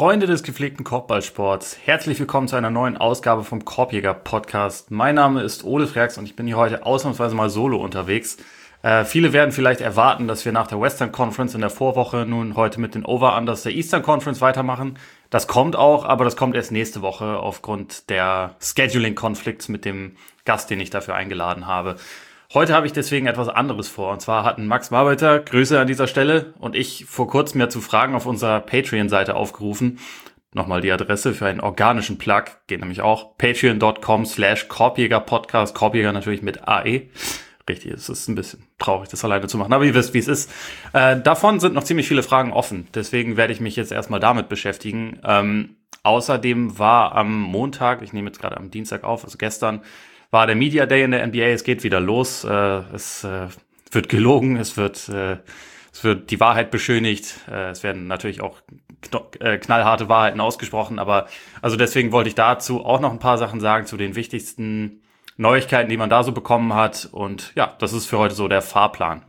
Freunde des gepflegten Korbballsports, herzlich willkommen zu einer neuen Ausgabe vom Korbjäger Podcast. Mein Name ist Ole Freaks und ich bin hier heute ausnahmsweise mal solo unterwegs. Viele werden vielleicht erwarten, dass wir nach der Western Conference in der Vorwoche nun heute mit den Over-Unders der Eastern Conference weitermachen. Das kommt auch, aber das kommt erst nächste Woche aufgrund der Scheduling-Konflikts mit dem Gast, den ich dafür eingeladen habe. Heute habe ich deswegen etwas anderes vor. Und zwar hatten Max Marbeiter, Grüße an dieser Stelle, und ich vor kurzem ja zu Fragen auf unserer Patreon-Seite aufgerufen. Nochmal die Adresse für einen organischen Plug. Geht nämlich auch patreon.com/Korbjäger-Podcast. Korbjäger natürlich mit AE. Richtig, es ist ein bisschen traurig, das alleine zu machen. Aber ihr wisst, wie es ist. Davon sind noch ziemlich viele Fragen offen. Deswegen werde ich mich jetzt erstmal damit beschäftigen. Außerdem war am Montag, ich nehme jetzt gerade am Dienstag auf, also gestern, war der Media Day in der NBA. Es geht wieder los. Es wird gelogen. Es wird die Wahrheit beschönigt. Es werden natürlich auch knallharte Wahrheiten ausgesprochen. Aber also deswegen wollte ich dazu auch noch ein paar Sachen sagen zu den wichtigsten Neuigkeiten, die man da so bekommen hat. Und ja, das ist für heute so der Fahrplan.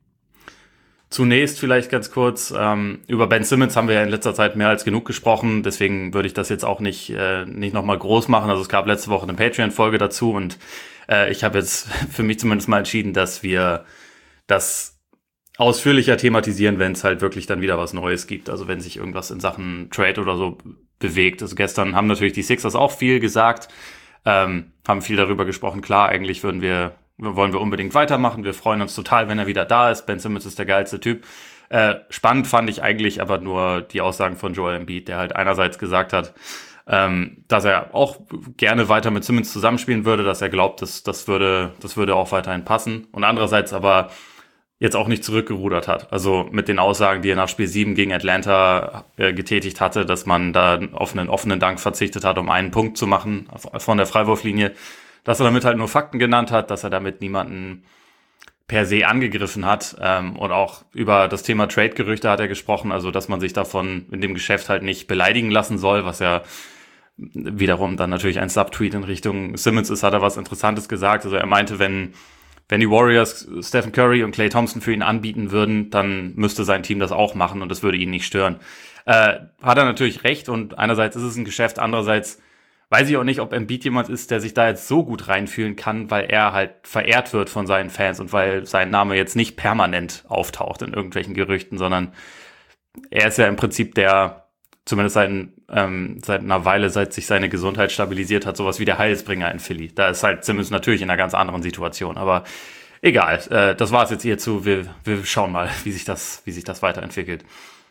Zunächst vielleicht ganz kurz, über Ben Simmons haben wir ja in letzter Zeit mehr als genug gesprochen, deswegen würde ich das jetzt auch nicht nochmal groß machen. Also es gab letzte Woche eine Patreon-Folge dazu und ich habe jetzt für mich zumindest mal entschieden, dass wir das ausführlicher thematisieren, wenn es halt wirklich dann wieder was Neues gibt. Also wenn sich irgendwas in Sachen Trade oder so bewegt. Also gestern haben natürlich die Sixers auch viel gesagt, haben viel darüber gesprochen. Klar, eigentlich wollen wir unbedingt weitermachen. Wir freuen uns total, wenn er wieder da ist. Ben Simmons ist der geilste Typ. Spannend fand ich eigentlich aber nur die Aussagen von Joel Embiid, der halt einerseits gesagt hat, dass er auch gerne weiter mit Simmons zusammenspielen würde, dass er glaubt, das würde auch weiterhin passen. Und andererseits aber jetzt auch nicht zurückgerudert hat. Also mit den Aussagen, die er nach Spiel 7 gegen Atlanta getätigt hatte, dass man da auf einen offenen Dank verzichtet hat, um einen Punkt zu machen von der Freiwurflinie. Dass er damit halt nur Fakten genannt hat, dass er damit niemanden per se angegriffen hat. Und auch über das Thema Trade-Gerüchte hat er gesprochen, also dass man sich davon in dem Geschäft halt nicht beleidigen lassen soll, was ja wiederum dann natürlich ein Subtweet in Richtung Simmons ist, hat er was Interessantes gesagt. Also er meinte, wenn die Warriors Stephen Curry und Klay Thompson für ihn anbieten würden, dann müsste sein Team das auch machen und das würde ihn nicht stören. Hat er natürlich recht, und einerseits ist es ein Geschäft, andererseits weiß ich auch nicht, ob Embiid jemand ist, der sich da jetzt so gut reinfühlen kann, weil er halt verehrt wird von seinen Fans und weil sein Name jetzt nicht permanent auftaucht in irgendwelchen Gerüchten, sondern er ist ja im Prinzip der, zumindest seit einer Weile, seit sich seine Gesundheit stabilisiert hat, sowas wie der Heilsbringer in Philly. Da ist halt Simmons natürlich in einer ganz anderen Situation, aber egal. Das war es jetzt hierzu. Wir schauen mal, wie sich das weiterentwickelt.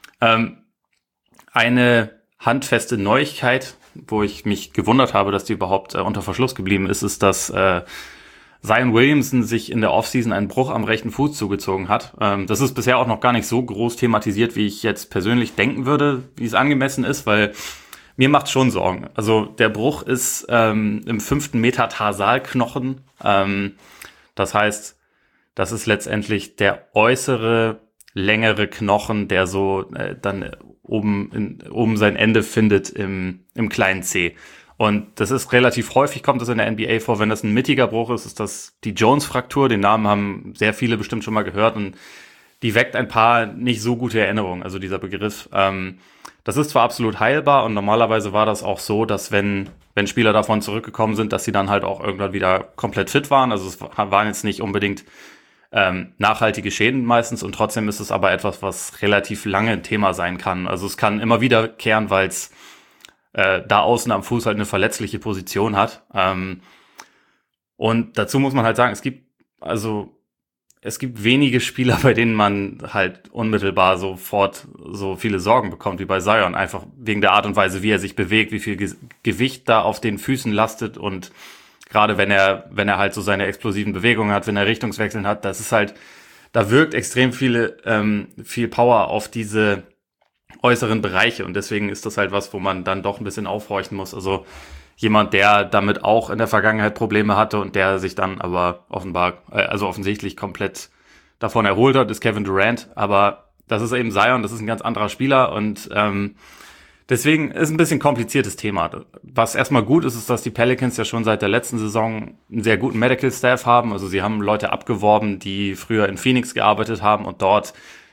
Eine handfeste Neuigkeit, wo ich mich gewundert habe, dass die überhaupt unter Verschluss geblieben ist, dass Zion Williamson sich in der Offseason einen Bruch am rechten Fuß zugezogen hat. Das ist bisher auch noch gar nicht so groß thematisiert, wie ich jetzt persönlich denken würde, wie es angemessen ist, weil mir macht es schon Sorgen. Also der Bruch ist im 5. Metatarsalknochen. Das heißt, das ist letztendlich der äußere, längere Knochen, der so dann oben sein Ende findet im kleinen C. Und das ist relativ häufig, kommt das in der NBA vor. Wenn das ein mittiger Bruch ist, ist das die Jones-Fraktur. Den Namen haben sehr viele bestimmt schon mal gehört und die weckt ein paar nicht so gute Erinnerungen, also dieser Begriff. Das ist zwar absolut heilbar und normalerweise war das auch so, dass wenn Spieler davon zurückgekommen sind, dass sie dann halt auch irgendwann wieder komplett fit waren. Also es waren jetzt nicht unbedingt nachhaltige Schäden meistens, und trotzdem ist es aber etwas, was relativ lange ein Thema sein kann. Also es kann immer wiederkehren, weil es da außen am Fuß halt eine verletzliche Position hat. Und dazu muss man halt sagen, es gibt wenige Spieler, bei denen man halt unmittelbar sofort so viele Sorgen bekommt wie bei Zion, einfach wegen der Art und Weise, wie er sich bewegt, wie viel Gewicht da auf den Füßen lastet, und gerade wenn er halt so seine explosiven Bewegungen hat, wenn er Richtungswechseln hat, das ist halt, da wirkt extrem viel Power auf diese äußeren Bereiche, und deswegen ist das halt was, wo man dann doch ein bisschen aufhorchen muss. Also jemand, der damit auch in der Vergangenheit Probleme hatte und der sich dann aber offensichtlich komplett davon erholt hat, ist Kevin Durant. Aber das ist eben Zion, das ist ein ganz anderer Spieler, und deswegen ist ein bisschen kompliziertes Thema. Was erstmal gut ist, ist, dass die Pelicans ja schon seit der letzten Saison einen sehr guten Medical Staff haben. Also sie haben Leute abgeworben, die früher in Phoenix gearbeitet haben und dort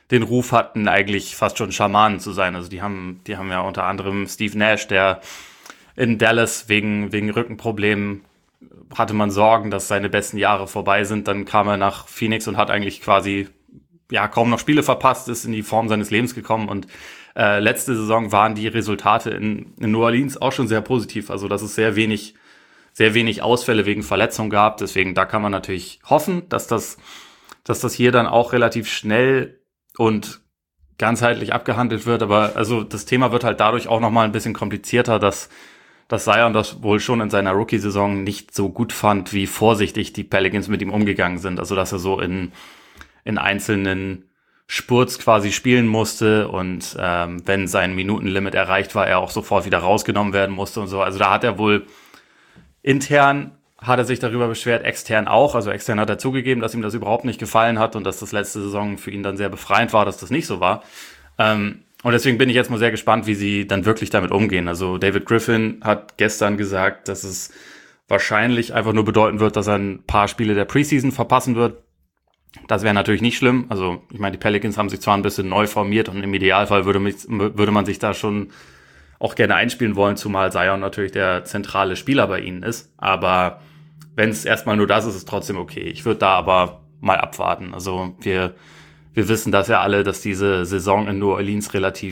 den Ruf hatten, eigentlich fast schon Schamanen zu sein. Also die haben ja unter anderem Steve Nash, der in Dallas wegen Rückenproblemen hatte man Sorgen, dass seine besten Jahre vorbei sind. Dann kam er nach Phoenix und hat eigentlich quasi kaum noch Spiele verpasst, ist in die Form seines Lebens gekommen. Und letzte Saison waren die Resultate in New Orleans auch schon sehr positiv. Also dass es sehr wenig Ausfälle wegen Verletzung gab. Deswegen, da kann man natürlich hoffen, dass das hier dann auch relativ schnell und ganzheitlich abgehandelt wird. Aber also das Thema wird halt dadurch auch nochmal ein bisschen komplizierter, dass Zion das wohl schon in seiner Rookie-Saison nicht so gut fand, wie vorsichtig die Pelicans mit ihm umgegangen sind. Also dass er so in einzelnen Spurts quasi spielen musste und wenn sein Minutenlimit erreicht war, er auch sofort wieder rausgenommen werden musste und so. Also da hat er wohl intern hat er sich darüber beschwert, extern auch. Also extern hat er zugegeben, dass ihm das überhaupt nicht gefallen hat und dass das letzte Saison für ihn dann sehr befreiend war, dass das nicht so war. Und deswegen bin ich jetzt mal sehr gespannt, wie sie dann wirklich damit umgehen. Also David Griffin hat gestern gesagt, dass es wahrscheinlich einfach nur bedeuten wird, dass er ein paar Spiele der Preseason verpassen wird. Das wäre natürlich nicht schlimm. Also ich meine, die Pelicans haben sich zwar ein bisschen neu formiert und im Idealfall würde man sich da schon auch gerne einspielen wollen, zumal Zion natürlich der zentrale Spieler bei ihnen ist. Aber wenn es erstmal nur das ist, ist es trotzdem okay. Ich würde da aber mal abwarten. Also wir wissen das ja alle, dass diese Saison in New Orleans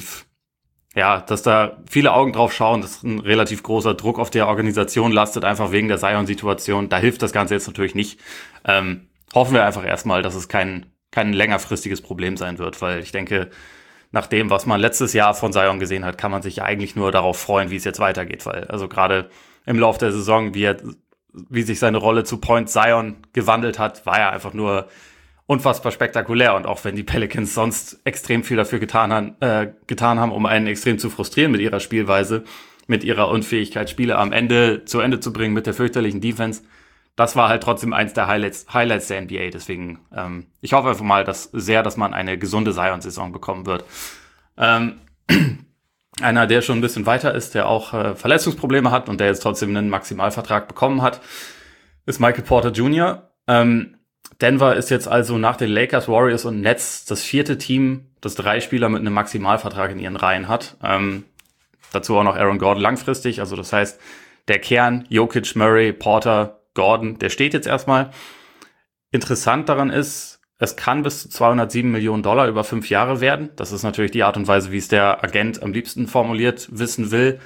dass da viele Augen drauf schauen, dass ein relativ großer Druck auf der Organisation lastet, einfach wegen der Zion-Situation. Da hilft das Ganze jetzt natürlich nicht. Hoffen wir einfach erstmal, dass es kein längerfristiges Problem sein wird, weil ich denke, nach dem, was man letztes Jahr von Zion gesehen hat, kann man sich ja eigentlich nur darauf freuen, wie es jetzt weitergeht, weil also gerade im Laufe der Saison, wie sich seine Rolle zu Point Zion gewandelt hat, war ja einfach nur unfassbar spektakulär. Und auch wenn die Pelicans sonst extrem viel dafür getan haben, um einen extrem zu frustrieren mit ihrer Spielweise, mit ihrer Unfähigkeit, Spiele am Ende zu Ende zu bringen, mit der fürchterlichen Defense, das war halt trotzdem eins der Highlights der NBA. Deswegen, ich hoffe einfach mal, dass man eine gesunde Zion-Saison bekommen wird. Einer, der schon ein bisschen weiter ist, der auch Verletzungsprobleme hat und der jetzt trotzdem einen Maximalvertrag bekommen hat, ist Michael Porter Jr. Denver ist jetzt also nach den Lakers, Warriors und Nets das 4. Team, das 3 Spieler mit einem Maximalvertrag in ihren Reihen hat. Dazu auch noch Aaron Gordon langfristig. Also das heißt, der Kern, Jokic, Murray, Porter, Gordon, der steht jetzt erstmal. Interessant daran ist, es kann bis zu $207 Millionen über 5 Jahre werden. Das ist natürlich die Art und Weise, wie es der Agent am liebsten formuliert wissen will.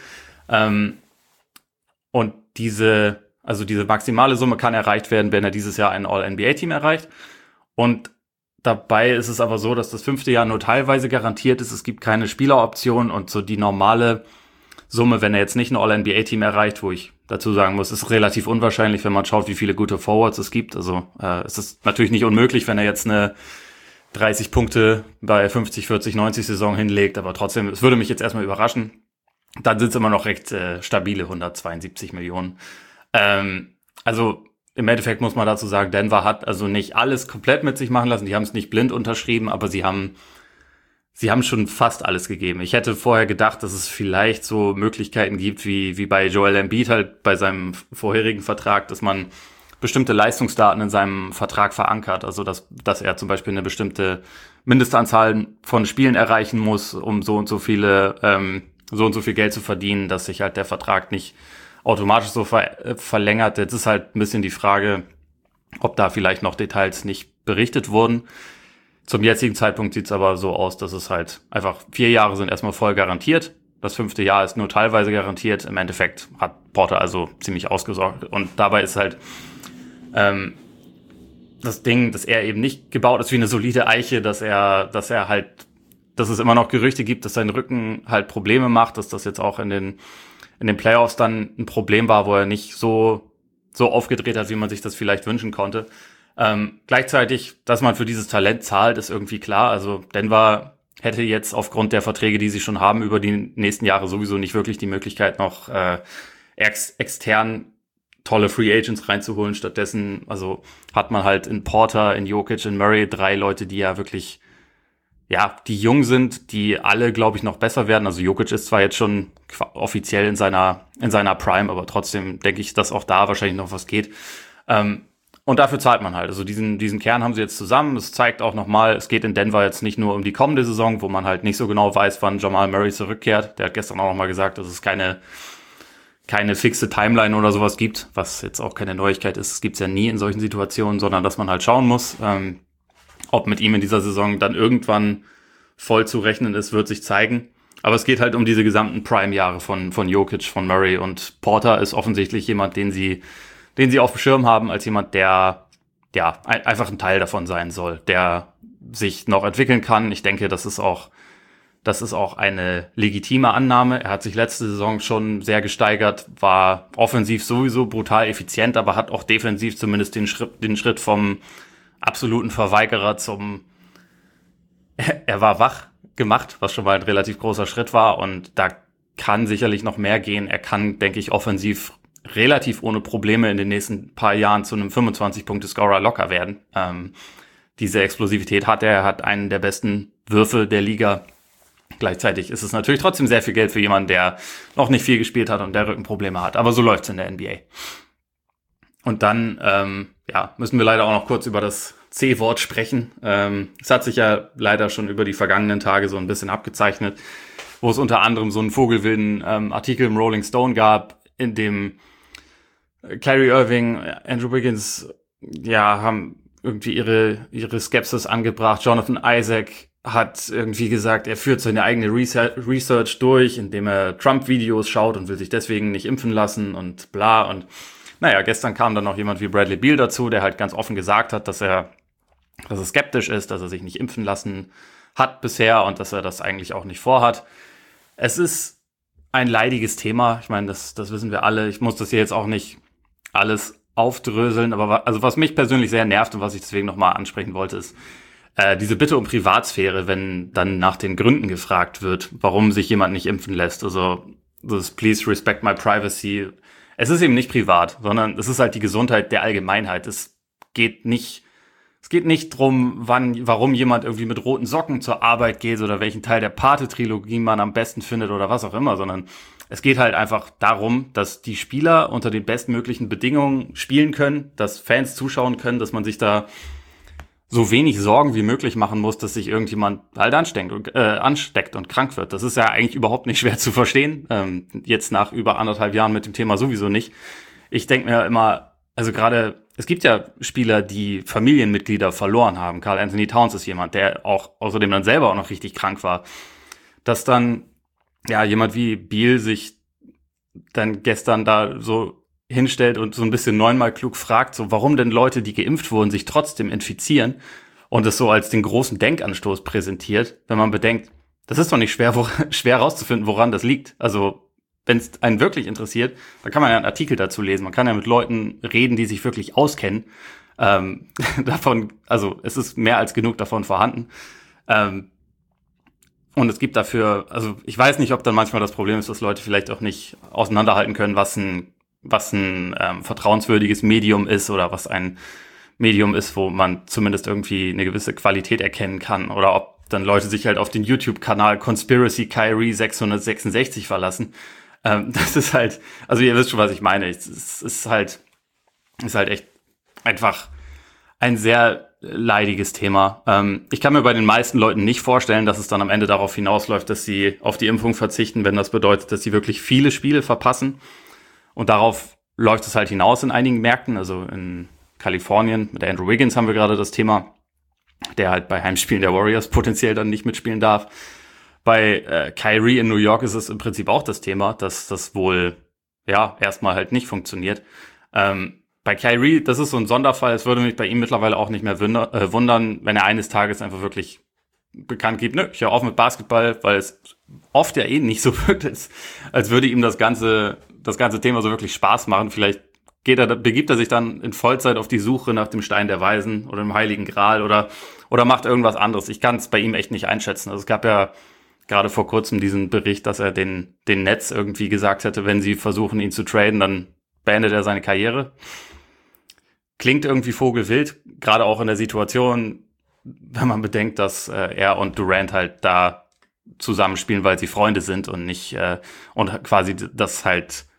Und diese maximale Summe kann erreicht werden, wenn er dieses Jahr ein All-NBA-Team erreicht. Und dabei ist es aber so, dass das 5. Jahr nur teilweise garantiert ist. Es gibt keine Spieleroption und so die normale Summe, wenn er jetzt nicht ein All-NBA-Team erreicht, wo ich dazu sagen muss, ist relativ unwahrscheinlich, wenn man schaut, wie viele gute Forwards es gibt. Also es ist natürlich nicht unmöglich, wenn er jetzt eine 30 Punkte bei 50, 40, 90 Saison hinlegt, aber trotzdem, es würde mich jetzt erstmal überraschen. Dann sind es immer noch recht stabile 172 Millionen. Also im Endeffekt muss man dazu sagen, Denver hat also nicht alles komplett mit sich machen lassen. Die haben es nicht blind unterschrieben, aber sie haben schon fast alles gegeben. Ich hätte vorher gedacht, dass es vielleicht so Möglichkeiten gibt, wie bei Joel Embiid halt bei seinem vorherigen Vertrag, dass man bestimmte Leistungsdaten in seinem Vertrag verankert. Also, dass er zum Beispiel eine bestimmte Mindestanzahl von Spielen erreichen muss, um so und so viel Geld zu verdienen, dass sich halt der Vertrag nicht automatisch so verlängert. Jetzt ist halt ein bisschen die Frage, ob da vielleicht noch Details nicht berichtet wurden. Zum jetzigen Zeitpunkt sieht es aber so aus, dass es halt einfach 4 Jahre sind erstmal voll garantiert. Das 5. Jahr ist nur teilweise garantiert. Im Endeffekt hat Porter also ziemlich ausgesorgt. Und dabei ist halt das Ding, dass er eben nicht gebaut ist wie eine solide Eiche, dass es immer noch Gerüchte gibt, dass sein Rücken halt Probleme macht, dass das jetzt auch in den Playoffs dann ein Problem war, wo er nicht so aufgedreht hat, wie man sich das vielleicht wünschen konnte. Gleichzeitig, dass man für dieses Talent zahlt, ist irgendwie klar. Also Denver hätte jetzt aufgrund der Verträge, die sie schon haben, über die nächsten Jahre sowieso nicht wirklich die Möglichkeit, noch extern tolle Free Agents reinzuholen. Stattdessen hat man halt in Porter, in Jokic, in Murray 3 Leute, die ja wirklich, die jung sind, die alle, glaube ich, noch besser werden. Also Jokic ist zwar jetzt schon offiziell in seiner Prime, aber trotzdem denke ich, dass auch da wahrscheinlich noch was geht. Und dafür zahlt man halt. Also diesen Kern haben sie jetzt zusammen. Es zeigt auch nochmal, es geht in Denver jetzt nicht nur um die kommende Saison, wo man halt nicht so genau weiß, wann Jamal Murray zurückkehrt. Der hat gestern auch nochmal gesagt, dass es keine fixe Timeline oder sowas gibt, was jetzt auch keine Neuigkeit ist. Es gibt's ja nie in solchen Situationen, sondern dass man halt schauen muss, ob mit ihm in dieser Saison dann irgendwann voll zu rechnen ist, wird sich zeigen. Aber es geht halt um diese gesamten Prime-Jahre von Jokic, von Murray, und Porter ist offensichtlich jemand, den sie auf dem Schirm haben, als jemand, der ja einfach ein Teil davon sein soll, der sich noch entwickeln kann. Ich denke, das ist auch eine legitime Annahme. Er hat sich letzte Saison schon sehr gesteigert, war offensiv sowieso brutal effizient, aber hat auch defensiv zumindest den Schritt vom absoluten Verweigerer zum er war wach gemacht, was schon mal ein relativ großer Schritt war, und da kann sicherlich noch mehr gehen. Er kann, denke ich, offensiv relativ ohne Probleme in den nächsten paar Jahren zu einem 25-Punkte-Scorer locker werden. Diese Explosivität hat er, hat einen der besten Würfe der Liga. Gleichzeitig ist es natürlich trotzdem sehr viel Geld für jemanden, der noch nicht viel gespielt hat und der Rückenprobleme hat. Aber so läuft's in der NBA. Und dann müssen wir leider auch noch kurz über das C-Wort sprechen. Es hat sich ja leider schon über die vergangenen Tage so ein bisschen abgezeichnet, wo es unter anderem so einen vogelwilden Artikel im Rolling Stone gab, in dem Kyrie Irving, Andrew Wiggins, haben irgendwie ihre Skepsis angebracht. Jonathan Isaac hat irgendwie gesagt, er führt seine eigene Research durch, indem er Trump-Videos schaut und will sich deswegen nicht impfen lassen und bla. Und gestern kam dann noch jemand wie Bradley Beal dazu, der halt ganz offen gesagt hat, dass er skeptisch ist, dass er sich nicht impfen lassen hat bisher und dass er das eigentlich auch nicht vorhat. Es ist ein leidiges Thema. Ich meine, das wissen wir alle. Ich muss das hier jetzt auch nicht alles aufdröseln, aber was mich persönlich sehr nervt und was ich deswegen nochmal ansprechen wollte, ist diese Bitte um Privatsphäre, wenn dann nach den Gründen gefragt wird, warum sich jemand nicht impfen lässt. Also das Please respect my privacy. Es ist eben nicht privat, sondern es ist halt die Gesundheit der Allgemeinheit. Es geht nicht drum, warum jemand irgendwie mit roten Socken zur Arbeit geht oder welchen Teil der Pate-Trilogie man am besten findet oder was auch immer, sondern es geht halt einfach darum, dass die Spieler unter den bestmöglichen Bedingungen spielen können, dass Fans zuschauen können, dass man sich da so wenig Sorgen wie möglich machen muss, dass sich irgendjemand halt ansteckt und krank wird. Das ist ja eigentlich überhaupt nicht schwer zu verstehen. Jetzt nach über 1,5 Jahren mit dem Thema sowieso nicht. Ich denke mir immer, also gerade, es gibt ja Spieler, die Familienmitglieder verloren haben. Karl Anthony Towns ist jemand, der auch außerdem dann selber auch noch richtig krank war. Dass dann jemand wie Beal sich dann gestern da so hinstellt und so ein bisschen neunmal klug fragt, so warum denn Leute, die geimpft wurden, sich trotzdem infizieren und es so als den großen Denkanstoß präsentiert, wenn man bedenkt, das ist doch nicht schwer rauszufinden, woran das liegt. Also wenn es einen wirklich interessiert, dann kann man ja einen Artikel dazu lesen. Man kann ja mit Leuten reden, die sich wirklich auskennen. Also es ist mehr als genug davon vorhanden. Und es gibt dafür, also ich weiß nicht, ob dann manchmal das Problem ist, dass Leute vielleicht auch nicht auseinanderhalten können, was ein vertrauenswürdiges Medium ist oder was ein Medium ist, wo man zumindest irgendwie eine gewisse Qualität erkennen kann, oder ob dann Leute sich halt auf den YouTube-Kanal Conspiracy Kyrie 666 verlassen. Das ist halt, also ihr wisst schon, was ich meine. Es ist halt echt einfach ein sehr leidiges Thema. Ich kann mir bei den meisten Leuten nicht vorstellen, dass es dann am Ende darauf hinausläuft, dass sie auf die Impfung verzichten, wenn das bedeutet, dass sie wirklich viele Spiele verpassen. Und darauf läuft es halt hinaus in einigen Märkten. Also in Kalifornien mit Andrew Wiggins haben wir gerade das Thema, der halt bei Heimspielen der Warriors potenziell dann nicht mitspielen darf. Bei Kyrie in New York ist es im Prinzip auch das Thema, dass das wohl erstmal halt nicht funktioniert. Bei Kyrie, das ist so ein Sonderfall. Es würde mich bei ihm mittlerweile auch nicht mehr wundern, wenn er eines Tages einfach wirklich bekannt gibt, ich höre auf mit Basketball, weil es oft ja nicht so wirkt, als würde ihm das ganze Thema so wirklich Spaß machen. Vielleicht begibt er sich dann in Vollzeit auf die Suche nach dem Stein der Weisen oder dem Heiligen Gral oder macht irgendwas anderes. Ich kann es bei ihm echt nicht einschätzen. Also es gab ja gerade vor kurzem diesen Bericht, dass er den Nets irgendwie gesagt hätte, wenn sie versuchen, ihn zu traden, dann beendet er seine Karriere. Klingt irgendwie vogelwild, gerade auch in der Situation, wenn man bedenkt, dass er und Durant halt da zusammenspielen, weil sie Freunde sind und nicht und quasi das halt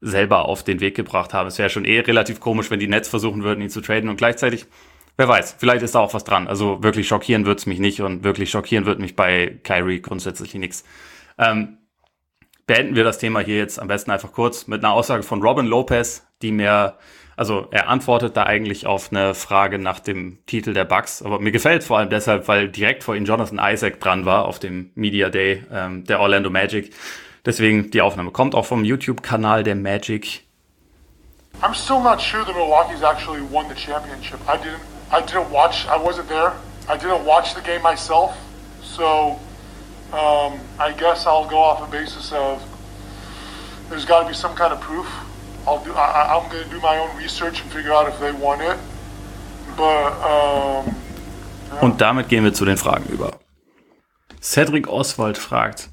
selber auf den Weg gebracht haben. Es wäre schon relativ komisch, wenn die Nets versuchen würden, ihn zu traden und gleichzeitig, wer weiß, vielleicht ist da auch was dran. Also wirklich schockieren wird's mich nicht und wirklich schockieren wird mich bei Kyrie grundsätzlich nichts. Beenden wir das Thema hier jetzt am besten einfach kurz mit einer Aussage von Robin Lopez, er antwortet da eigentlich auf eine Frage nach dem Titel der Bucks, aber mir gefällt vor allem deshalb, weil direkt vor ihm Jonathan Isaac dran war auf dem Media Day der Orlando Magic. Deswegen die Aufnahme kommt auch vom YouTube-Kanal der Magic. I'm still not sure the Milwaukee's actually won the championship. I didn't watch, I wasn't there. I didn't watch the game myself. So I guess I'll go off a basis of there's got to be some kind of proof. I'm going to do my own research and figure out if they won it. But yeah. Und damit gehen wir zu den Fragen über. Cedric Oswald fragt: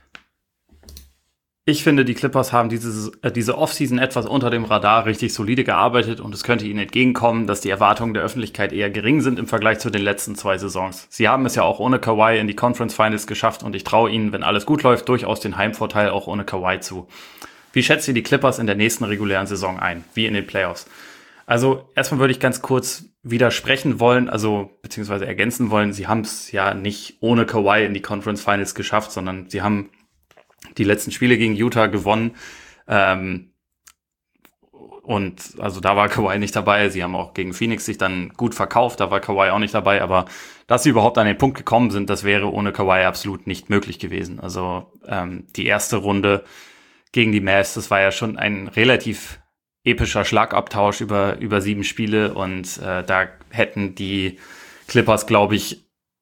Ich finde, die Clippers haben diese Offseason etwas unter dem Radar richtig solide gearbeitet und es könnte ihnen entgegenkommen, dass die Erwartungen der Öffentlichkeit eher gering sind im Vergleich zu den letzten 2 Saisons. Sie haben es ja auch ohne Kawhi in die Conference Finals geschafft und ich traue ihnen, wenn alles gut läuft, durchaus den Heimvorteil auch ohne Kawhi zu. Wie schätzt ihr die Clippers in der nächsten regulären Saison ein, wie in den Playoffs? Also erstmal würde ich ganz kurz widersprechen wollen, beziehungsweise ergänzen wollen, sie haben es ja nicht ohne Kawhi in die Conference Finals geschafft, sondern sie haben die letzten Spiele gegen Utah gewonnen. Und also da war Kawhi nicht dabei. Sie haben auch gegen Phoenix sich dann gut verkauft. Da war Kawhi auch nicht dabei. Aber dass sie überhaupt an den Punkt gekommen sind, das wäre ohne Kawhi absolut nicht möglich gewesen. Also die erste Runde gegen die Mavs, das war ja schon ein relativ epischer Schlagabtausch über 7 Spiele. Und da hätten die Clippers, glaube ich,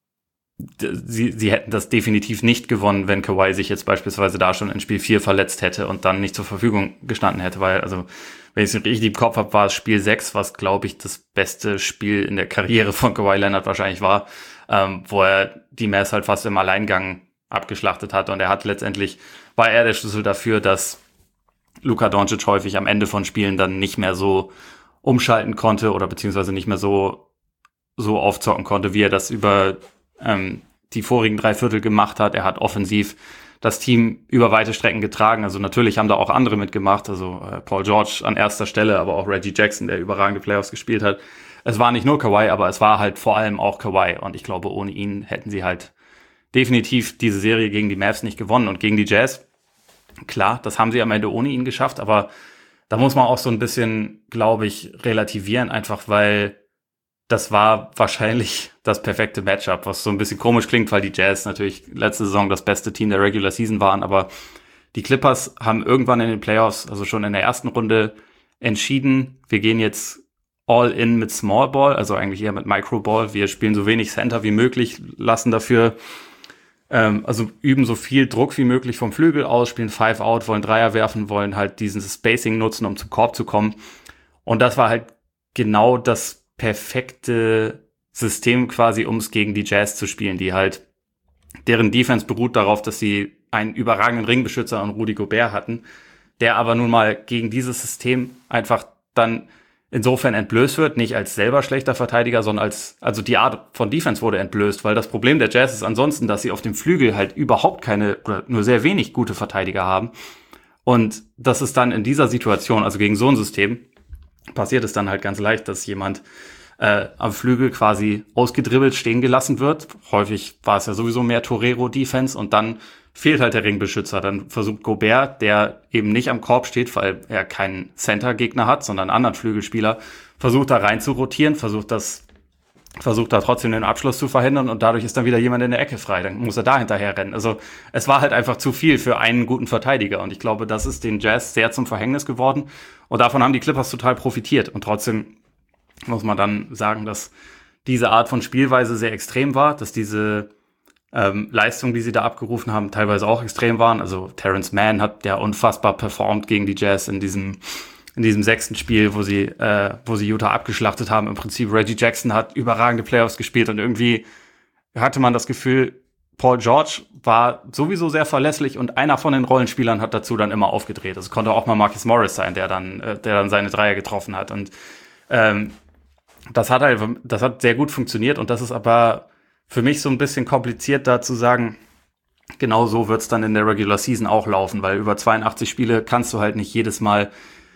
sie hätten das definitiv nicht gewonnen, wenn Kawhi sich jetzt beispielsweise da schon in Spiel 4 verletzt hätte und dann nicht zur Verfügung gestanden hätte, weil, also, wenn ich es richtig im Kopf habe, war es Spiel 6, was, glaube ich, das beste Spiel in der Karriere von Kawhi Leonard wahrscheinlich war, wo er die Mavs halt fast im Alleingang abgeschlachtet hat und war er der Schlüssel dafür, dass Luka Doncic häufig am Ende von Spielen dann nicht mehr so umschalten konnte oder beziehungsweise nicht mehr so aufzocken konnte, wie er das über die vorigen 3 Viertel gemacht hat. Er hat offensiv das Team über weite Strecken getragen. Also natürlich haben da auch andere mitgemacht, also Paul George an erster Stelle, aber auch Reggie Jackson, der überragende Playoffs gespielt hat. Es war nicht nur Kawhi, aber es war halt vor allem auch Kawhi. Und ich glaube, ohne ihn hätten sie halt definitiv diese Serie gegen die Mavs nicht gewonnen. Und gegen die Jazz, klar, das haben sie am Ende ohne ihn geschafft, aber da muss man auch so ein bisschen, glaube ich, relativieren, einfach weil das war wahrscheinlich das perfekte Matchup, was so ein bisschen komisch klingt, weil die Jazz natürlich letzte Saison das beste Team der Regular Season waren, aber die Clippers haben irgendwann in den Playoffs, also schon in der ersten Runde, entschieden, wir gehen jetzt all in mit Small Ball, also eigentlich eher mit Micro Ball. Wir spielen so wenig Center wie möglich, lassen dafür, üben so viel Druck wie möglich vom Flügel aus, spielen 5 out, wollen Dreier werfen, wollen halt diesen Spacing nutzen, um zum Korb zu kommen. Und das war halt genau das perfekte System quasi, um es gegen die Jazz zu spielen, deren Defense beruht darauf, dass sie einen überragenden Ringbeschützer und Rudy Gobert hatten, der aber nun mal gegen dieses System einfach dann insofern entblößt wird, nicht als selber schlechter Verteidiger, sondern also die Art von Defense wurde entblößt, weil das Problem der Jazz ist ansonsten, dass sie auf dem Flügel halt überhaupt keine oder nur sehr wenig gute Verteidiger haben. Und das ist dann in dieser Situation, also gegen so ein System, passiert es dann halt ganz leicht, dass jemand am Flügel quasi ausgedribbelt stehen gelassen wird. Häufig war es ja sowieso mehr Torero-Defense und dann fehlt halt der Ringbeschützer. Dann versucht Gobert, der eben nicht am Korb steht, weil er keinen Center-Gegner hat, sondern einen anderen Flügelspieler, versucht da rein zu rotieren, versucht da trotzdem den Abschluss zu verhindern und dadurch ist dann wieder jemand in der Ecke frei. Dann muss er da hinterher rennen. Also es war halt einfach zu viel für einen guten Verteidiger und ich glaube, das ist den Jazz sehr zum Verhängnis geworden und davon haben die Clippers total profitiert und trotzdem muss man dann sagen, dass diese Art von Spielweise sehr extrem war, dass diese Leistungen, die sie da abgerufen haben, teilweise auch extrem waren. Also Terrence Mann hat ja unfassbar performt gegen die Jazz in diesem 6. Spiel, wo sie Utah abgeschlachtet haben. Im Prinzip Reggie Jackson hat überragende Playoffs gespielt und irgendwie hatte man das Gefühl, Paul George war sowieso sehr verlässlich und einer von den Rollenspielern hat dazu dann immer aufgedreht. Es konnte auch mal Marcus Morris sein, der dann seine Dreier getroffen hat und das hat sehr gut funktioniert und das ist aber für mich so ein bisschen kompliziert da zu sagen, genau so wird's dann in der Regular Season auch laufen, weil über 82 Spiele kannst du halt nicht jedes Mal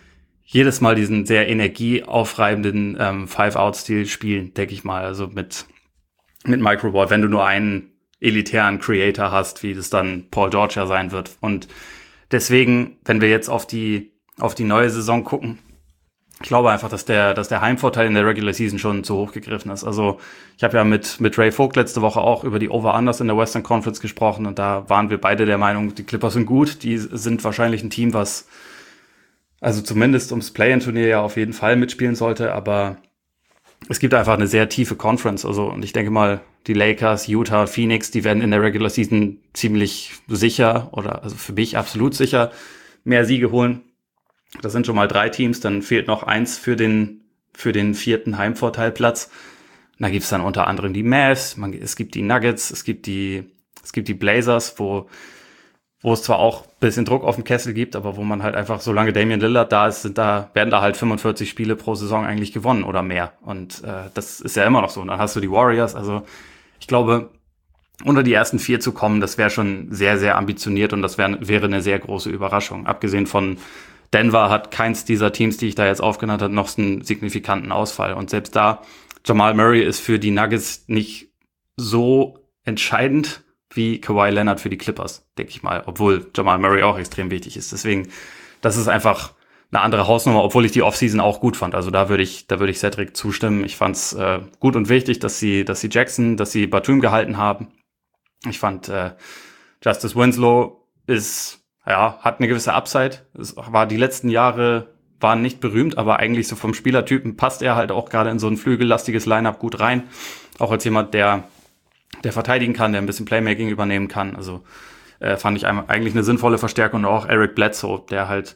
diesen sehr energieaufreibenden Five-Out-Stil spielen, denke ich mal. Also mit Microball, wenn du nur einen elitären Creator hast, wie das dann Paul George ja sein wird. Und deswegen, wenn wir jetzt auf die neue Saison gucken, ich glaube einfach, dass der Heimvorteil in der Regular Season schon zu hoch gegriffen ist. Also ich habe ja mit Ray Vogt letzte Woche auch über die Over-Unders in der Western Conference gesprochen und da waren wir beide der Meinung, die Clippers sind gut, die sind wahrscheinlich ein Team, was also zumindest ums Play-in-Turnier ja auf jeden Fall mitspielen sollte, aber es gibt einfach eine sehr tiefe Conference. Also, und ich denke mal, die Lakers, Utah, Phoenix, die werden in der Regular Season ziemlich sicher oder also für mich absolut sicher mehr Siege holen. Das sind schon mal 3 Teams, dann fehlt noch eins für den 4. Heimvorteilplatz. Und da gibt's dann unter anderem die Mavs, es gibt die Nuggets, es gibt die Blazers, wo es zwar auch ein bisschen Druck auf dem Kessel gibt, aber wo man halt einfach, solange Damian Lillard da ist, werden da halt 45 Spiele pro Saison eigentlich gewonnen oder mehr. Und das ist ja immer noch so. Und dann hast du die Warriors. Also ich glaube, unter die ersten 4 zu kommen, das wäre schon sehr, sehr ambitioniert und das wäre eine sehr große Überraschung. Abgesehen von Denver hat keins dieser Teams, die ich da jetzt aufgenannt habe, noch einen signifikanten Ausfall. Und selbst da, Jamal Murray ist für die Nuggets nicht so entscheidend wie Kawhi Leonard für die Clippers, denke ich mal. Obwohl Jamal Murray auch extrem wichtig ist. Deswegen, das ist einfach eine andere Hausnummer, obwohl ich die Offseason auch gut fand. Also da würde ich Cedric zustimmen. Ich fand's gut und wichtig, dass sie Batum gehalten haben. Ich fand Justice Winslow hat eine gewisse Upside. Es war die letzten Jahre waren nicht berühmt, aber eigentlich so vom Spielertypen passt er halt auch gerade in so ein flügellastiges Lineup gut rein. Auch als jemand, der verteidigen kann, der ein bisschen Playmaking übernehmen kann. Also fand ich eigentlich eine sinnvolle Verstärkung. Und auch Eric Bledsoe, der halt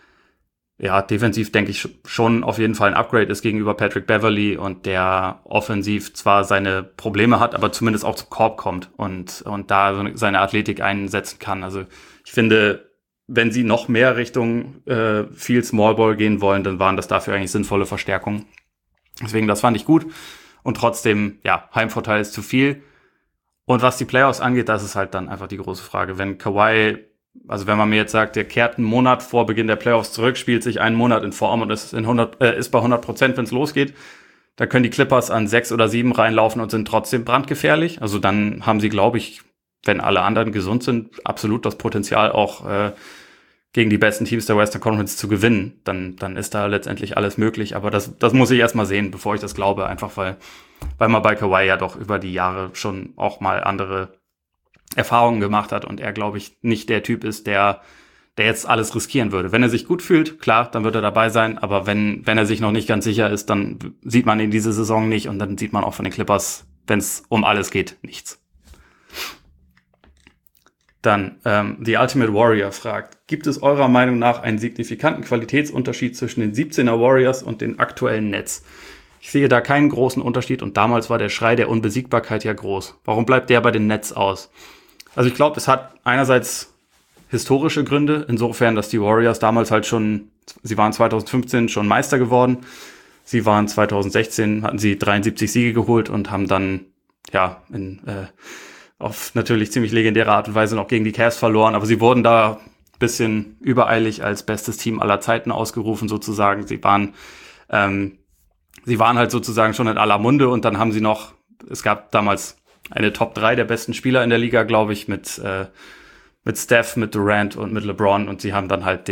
defensiv denke ich schon auf jeden Fall ein Upgrade ist gegenüber Patrick Beverley und der offensiv zwar seine Probleme hat, aber zumindest auch zum Korb kommt und da seine Athletik einsetzen kann. Also ich finde, wenn sie noch mehr Richtung viel Smallball gehen wollen, dann waren das dafür eigentlich sinnvolle Verstärkungen. Deswegen, das fand ich gut. Und trotzdem, Heimvorteil ist zu viel. Und was die Playoffs angeht, das ist halt dann einfach die große Frage. Wenn Kawhi, also wenn man mir jetzt sagt, der kehrt einen Monat vor Beginn der Playoffs zurück, spielt sich einen Monat in Form und ist bei 100%, wenn es losgeht, da können die Clippers an 6 oder 7 reinlaufen und sind trotzdem brandgefährlich. Also dann haben sie, glaube ich, wenn alle anderen gesund sind, absolut das Potenzial auch gegen die besten Teams der Western Conference zu gewinnen. Dann ist da letztendlich alles möglich. Aber das muss ich erstmal sehen, bevor ich das glaube. Einfach weil man bei Kawhi ja doch über die Jahre schon auch mal andere Erfahrungen gemacht hat und er, glaube ich, nicht der Typ ist, der jetzt alles riskieren würde. Wenn er sich gut fühlt, klar, dann wird er dabei sein. Aber wenn er sich noch nicht ganz sicher ist, dann sieht man ihn diese Saison nicht und dann sieht man auch von den Clippers, wenn es um alles geht, nichts. Dann, The Ultimate Warrior fragt, gibt es eurer Meinung nach einen signifikanten Qualitätsunterschied zwischen den 17er Warriors und den aktuellen Nets? Ich sehe da keinen großen Unterschied und damals war der Schrei der Unbesiegbarkeit ja groß. Warum bleibt der bei den Nets aus? Also ich glaube, es hat einerseits historische Gründe, insofern, dass die Warriors damals halt sie waren 2015 schon Meister geworden. Sie waren 2016, hatten sie 73 Siege geholt und haben dann, auf natürlich ziemlich legendäre Art und Weise noch gegen die Cavs verloren, aber sie wurden da ein bisschen übereilig als bestes Team aller Zeiten ausgerufen sozusagen. Sie waren halt sozusagen schon in aller Munde und dann haben sie es gab damals eine Top 3 der besten Spieler in der Liga, glaube ich, mit Steph, mit Durant und mit LeBron und sie haben halt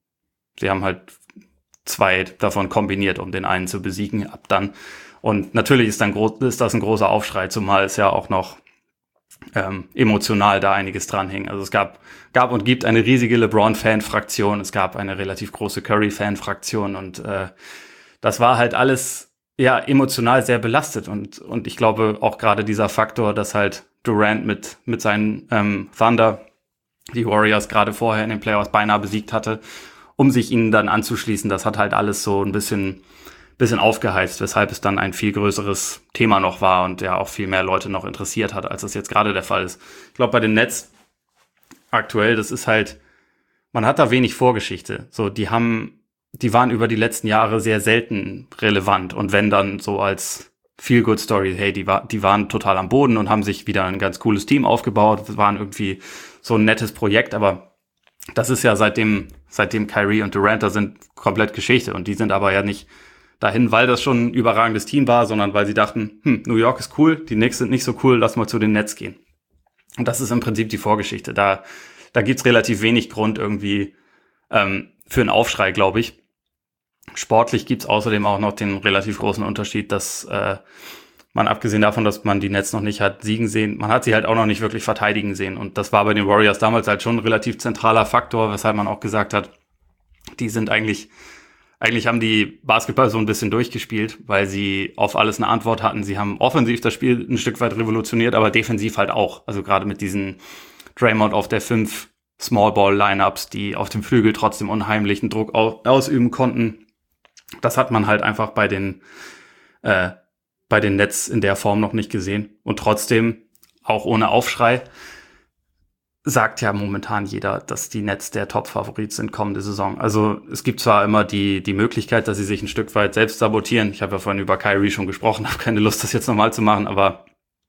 2 davon kombiniert, um den einen zu besiegen ab dann. Und natürlich ist das ein großer Aufschrei, zumal es ja auch noch emotional da einiges dranhing. Also es gab und gibt eine riesige LeBron-Fan-Fraktion, es gab eine relativ große Curry-Fan-Fraktion und das war halt alles emotional sehr belastet und ich glaube auch gerade dieser Faktor, dass halt Durant mit seinen Thunder die Warriors gerade vorher in den Playoffs beinahe besiegt hatte, um sich ihnen dann anzuschließen, das hat halt alles so ein bisschen aufgeheizt, weshalb es dann ein viel größeres Thema noch war und ja auch viel mehr Leute noch interessiert hat, als das jetzt gerade der Fall ist. Ich glaube, bei den Nets aktuell, das ist halt, man hat da wenig Vorgeschichte. So, die waren über die letzten Jahre sehr selten relevant und wenn dann so als Feel-Good-Story. Hey, die waren total am Boden und haben sich wieder ein ganz cooles Team aufgebaut. Waren irgendwie so ein nettes Projekt, aber das ist ja seitdem Kyrie und Durant da sind, komplett Geschichte. Und die sind aber ja nicht dahin, weil das schon ein überragendes Team war, sondern weil sie dachten, New York ist cool, die Knicks sind nicht so cool, lass mal zu den Nets gehen. Und das ist im Prinzip die Vorgeschichte. Da gibt's relativ wenig Grund irgendwie für einen Aufschrei, glaube ich. Sportlich gibt's außerdem auch noch den relativ großen Unterschied, dass man abgesehen davon, dass man die Nets noch nicht hat siegen sehen, man hat sie halt auch noch nicht wirklich verteidigen sehen. Und das war bei den Warriors damals halt schon ein relativ zentraler Faktor, weshalb man auch gesagt hat, die sind eigentlich haben die Basketball so ein bisschen durchgespielt, weil sie auf alles eine Antwort hatten. Sie haben offensiv das Spiel ein Stück weit revolutioniert, aber defensiv halt auch. Also gerade mit diesen Draymond auf der 5 Small-Ball-Lineups, die auf dem Flügel trotzdem unheimlichen Druck ausüben konnten. Das hat man halt einfach bei den Nets in der Form noch nicht gesehen. Und trotzdem, auch ohne Aufschrei, sagt ja momentan jeder, dass die Nets der Top-Favorit sind kommende Saison. Also es gibt zwar immer die Möglichkeit, dass sie sich ein Stück weit selbst sabotieren. Ich habe ja vorhin über Kyrie schon gesprochen, habe keine Lust, das jetzt nochmal zu machen, aber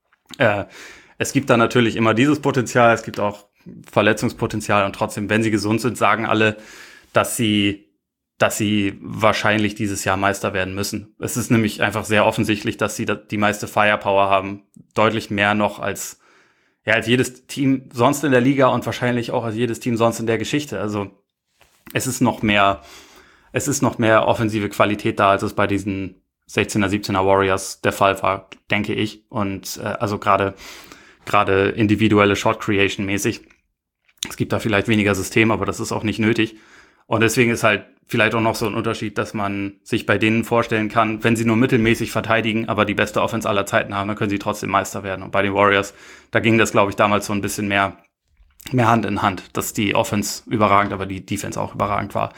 es gibt da natürlich immer dieses Potenzial, es gibt auch Verletzungspotenzial und trotzdem, wenn sie gesund sind, sagen alle, dass sie wahrscheinlich dieses Jahr Meister werden müssen. Es ist nämlich einfach sehr offensichtlich, dass sie die meiste Firepower haben, deutlich mehr noch als jedes Team sonst in der Liga und wahrscheinlich auch als jedes Team sonst in der Geschichte. Also es ist noch mehr offensive Qualität da, als es bei diesen 16er, 17er Warriors der Fall war, denke ich. Und also gerade individuelle Shot Creation mäßig. Es gibt da vielleicht weniger System, aber das ist auch nicht nötig. Und deswegen ist halt vielleicht auch noch so ein Unterschied, dass man sich bei denen vorstellen kann, wenn sie nur mittelmäßig verteidigen, aber die beste Offense aller Zeiten haben, dann können sie trotzdem Meister werden. Und bei den Warriors, da ging das, glaube ich, damals so ein bisschen mehr Hand in Hand, dass die Offense überragend, aber die Defense auch überragend war.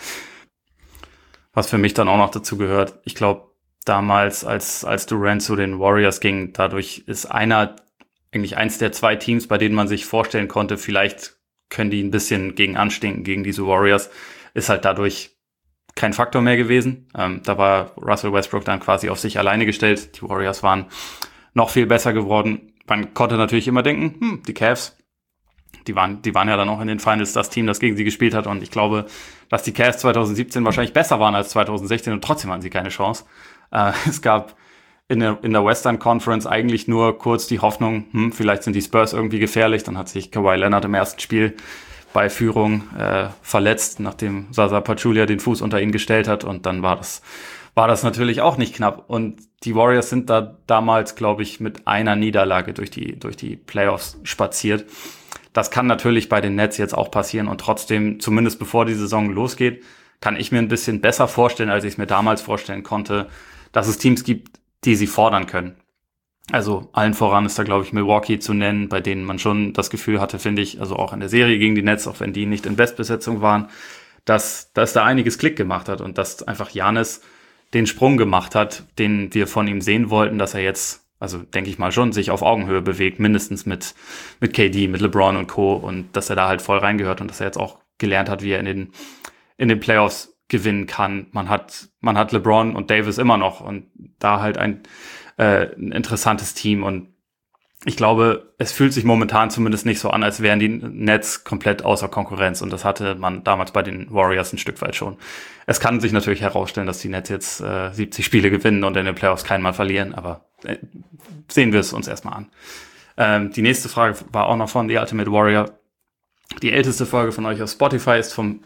Was für mich dann auch noch dazu gehört, ich glaube, damals, als Durant zu den Warriors ging, dadurch ist eigentlich eins der zwei Teams, bei denen man sich vorstellen konnte, vielleicht können die ein bisschen gegen anstinken, gegen diese Warriors, ist halt dadurch kein Faktor mehr gewesen. Da war Russell Westbrook dann quasi auf sich alleine gestellt. Die Warriors waren noch viel besser geworden. Man konnte natürlich immer denken, die Cavs, die waren ja dann auch in den Finals das Team, das gegen sie gespielt hat. Und ich glaube, dass die Cavs 2017 wahrscheinlich besser waren als 2016 und trotzdem hatten sie keine Chance. Es gab in der Western Conference eigentlich nur kurz die Hoffnung, vielleicht sind die Spurs irgendwie gefährlich. Dann hat sich Kawhi Leonard im ersten Spiel bei Führung verletzt, nachdem Zaza Pachulia den Fuß unter ihn gestellt hat. Und dann war das natürlich auch nicht knapp. Und die Warriors sind da damals, glaube ich, mit einer Niederlage durch die Playoffs spaziert. Das kann natürlich bei den Nets jetzt auch passieren. Und trotzdem, zumindest bevor die Saison losgeht, kann ich mir ein bisschen besser vorstellen, als ich es mir damals vorstellen konnte, dass es Teams gibt, die sie fordern können. Also allen voran ist da, glaube ich, Milwaukee zu nennen, bei denen man schon das Gefühl hatte, finde ich, also auch in der Serie gegen die Nets, auch wenn die nicht in Bestbesetzung waren, dass da einiges Klick gemacht hat und dass einfach Giannis den Sprung gemacht hat, den wir von ihm sehen wollten, dass er jetzt, also denke ich mal schon, sich auf Augenhöhe bewegt, mindestens mit KD, mit LeBron und Co. und dass er da halt voll reingehört und dass er jetzt auch gelernt hat, wie er in den Playoffs gewinnen kann. Man hat LeBron und Davis immer noch und da halt ein interessantes Team und ich glaube, es fühlt sich momentan zumindest nicht so an, als wären die Nets komplett außer Konkurrenz und das hatte man damals bei den Warriors ein Stück weit schon. Es kann sich natürlich herausstellen, dass die Nets jetzt 70 Spiele gewinnen und in den Playoffs keinen Mal verlieren, aber sehen wir es uns erstmal an. Die nächste Frage war auch noch von The Ultimate Warrior. Die älteste Folge von euch auf Spotify ist vom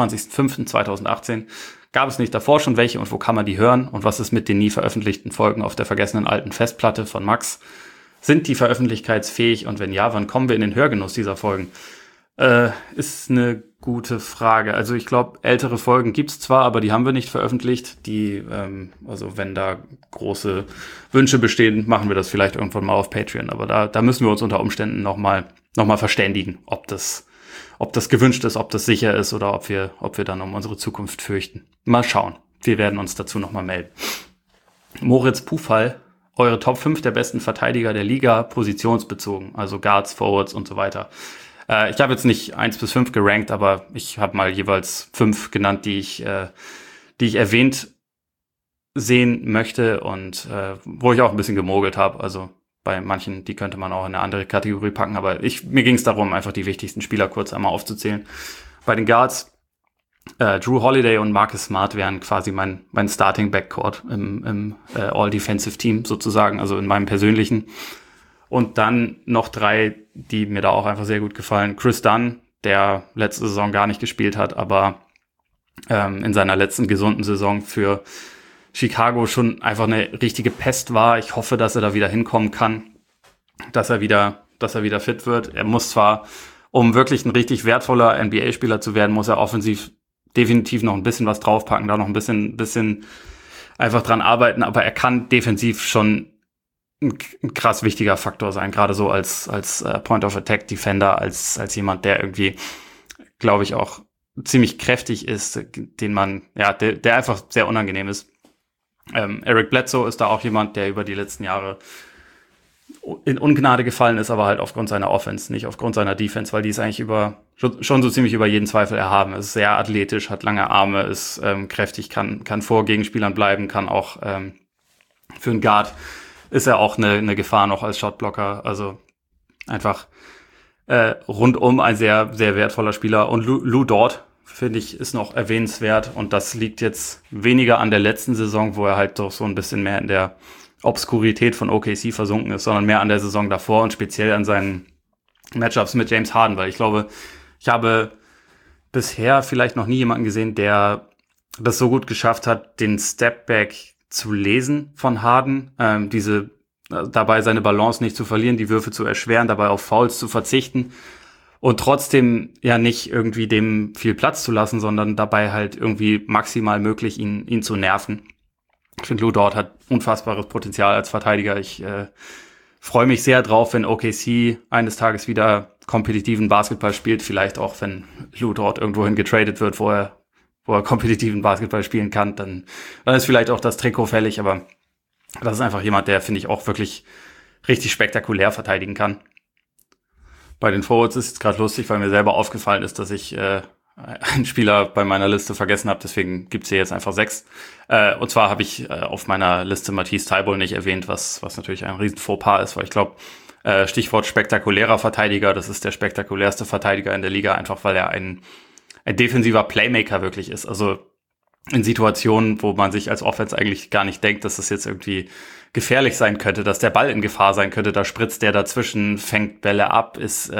26.05.2018. Gab es nicht davor schon welche und wo kann man die hören? Und was ist mit den nie veröffentlichten Folgen auf der vergessenen alten Festplatte von Max? Sind die veröffentlichkeitsfähig? Und wenn ja, wann kommen wir in den Hörgenuss dieser Folgen? Ist eine gute Frage. Also ich glaube, ältere Folgen gibt's zwar, aber die haben wir nicht veröffentlicht. Also wenn da große Wünsche bestehen, machen wir das vielleicht irgendwann mal auf Patreon. Aber da müssen wir uns unter Umständen noch mal verständigen, ob das gewünscht ist, ob das sicher ist oder ob wir dann um unsere Zukunft fürchten. Mal schauen. Wir werden uns dazu noch mal melden. Moritz Pufall, eure Top 5 der besten Verteidiger der Liga, positionsbezogen, also Guards, Forwards und so weiter. Ich habe jetzt nicht 1 bis 5 gerankt, aber ich habe mal jeweils 5 genannt, die ich erwähnt sehen möchte und wo ich auch ein bisschen gemogelt habe. Also bei manchen, die könnte man auch in eine andere Kategorie packen, aber mir ging es darum, einfach die wichtigsten Spieler kurz einmal aufzuzählen. Bei den Guards, Drew Holiday und Marcus Smart wären quasi mein Starting Backcourt im All-Defensive Team sozusagen, also in meinem persönlichen. Und dann noch 3, die mir da auch einfach sehr gut gefallen. Chris Dunn, der letzte Saison gar nicht gespielt hat, aber in seiner letzten gesunden Saison für Chicago schon einfach eine richtige Pest war. Ich hoffe, dass er da wieder hinkommen kann, dass er wieder fit wird. Er muss zwar, um wirklich ein richtig wertvoller NBA-Spieler zu werden, muss er offensiv definitiv noch ein bisschen was draufpacken, da noch ein bisschen einfach dran arbeiten, aber er kann defensiv schon ein krass wichtiger Faktor sein, gerade so als Point-of-Attack-Defender, als jemand, der irgendwie, glaube ich, auch ziemlich kräftig ist, den man, der einfach sehr unangenehm ist. Eric Bledsoe ist da auch jemand, der über die letzten Jahre in Ungnade gefallen ist, aber halt aufgrund seiner Offense, nicht aufgrund seiner Defense, weil die ist eigentlich schon so ziemlich über jeden Zweifel erhaben. Er ist sehr athletisch, hat lange Arme, ist kräftig, kann vor Gegenspielern bleiben, kann auch für einen Guard ist er auch eine Gefahr noch als Shotblocker. Also einfach rundum ein sehr, sehr wertvoller Spieler. Und Lou Dort, finde ich, ist noch erwähnenswert. Und das liegt jetzt weniger an der letzten Saison, wo er halt doch so ein bisschen mehr in der Obskurität von OKC versunken ist, sondern mehr an der Saison davor und speziell an seinen Matchups mit James Harden, weil ich glaube, ich habe bisher vielleicht noch nie jemanden gesehen, der das so gut geschafft hat, den Stepback zu lesen von Harden, dabei seine Balance nicht zu verlieren, die Würfe zu erschweren, dabei auf Fouls zu verzichten und trotzdem ja nicht irgendwie dem viel Platz zu lassen, sondern dabei halt irgendwie maximal möglich ihn zu nerven. Ich finde, Lou Dort hat unfassbares Potenzial als Verteidiger. Ich freue mich sehr drauf, wenn OKC eines Tages wieder kompetitiven Basketball spielt. Vielleicht auch, wenn Lou Dort irgendwohin getradet wird, wo er kompetitiven Basketball spielen kann. Dann ist vielleicht auch das Trikot fällig. Aber das ist einfach jemand, der, finde ich, auch wirklich richtig spektakulär verteidigen kann. Bei den Forwards ist es gerade lustig, weil mir selber aufgefallen ist, dass ich einen Spieler bei meiner Liste vergessen habe, deswegen gibt's hier jetzt einfach 6. Und zwar habe ich auf meiner Liste Matisse Thybulle nicht erwähnt, was natürlich ein riesen Fauxpas ist, weil ich glaube, Stichwort spektakulärer Verteidiger, das ist der spektakulärste Verteidiger in der Liga, einfach weil er ein defensiver Playmaker wirklich ist. Also in Situationen, wo man sich als Offense eigentlich gar nicht denkt, dass das jetzt irgendwie gefährlich sein könnte, dass der Ball in Gefahr sein könnte, da spritzt der dazwischen, fängt Bälle ab,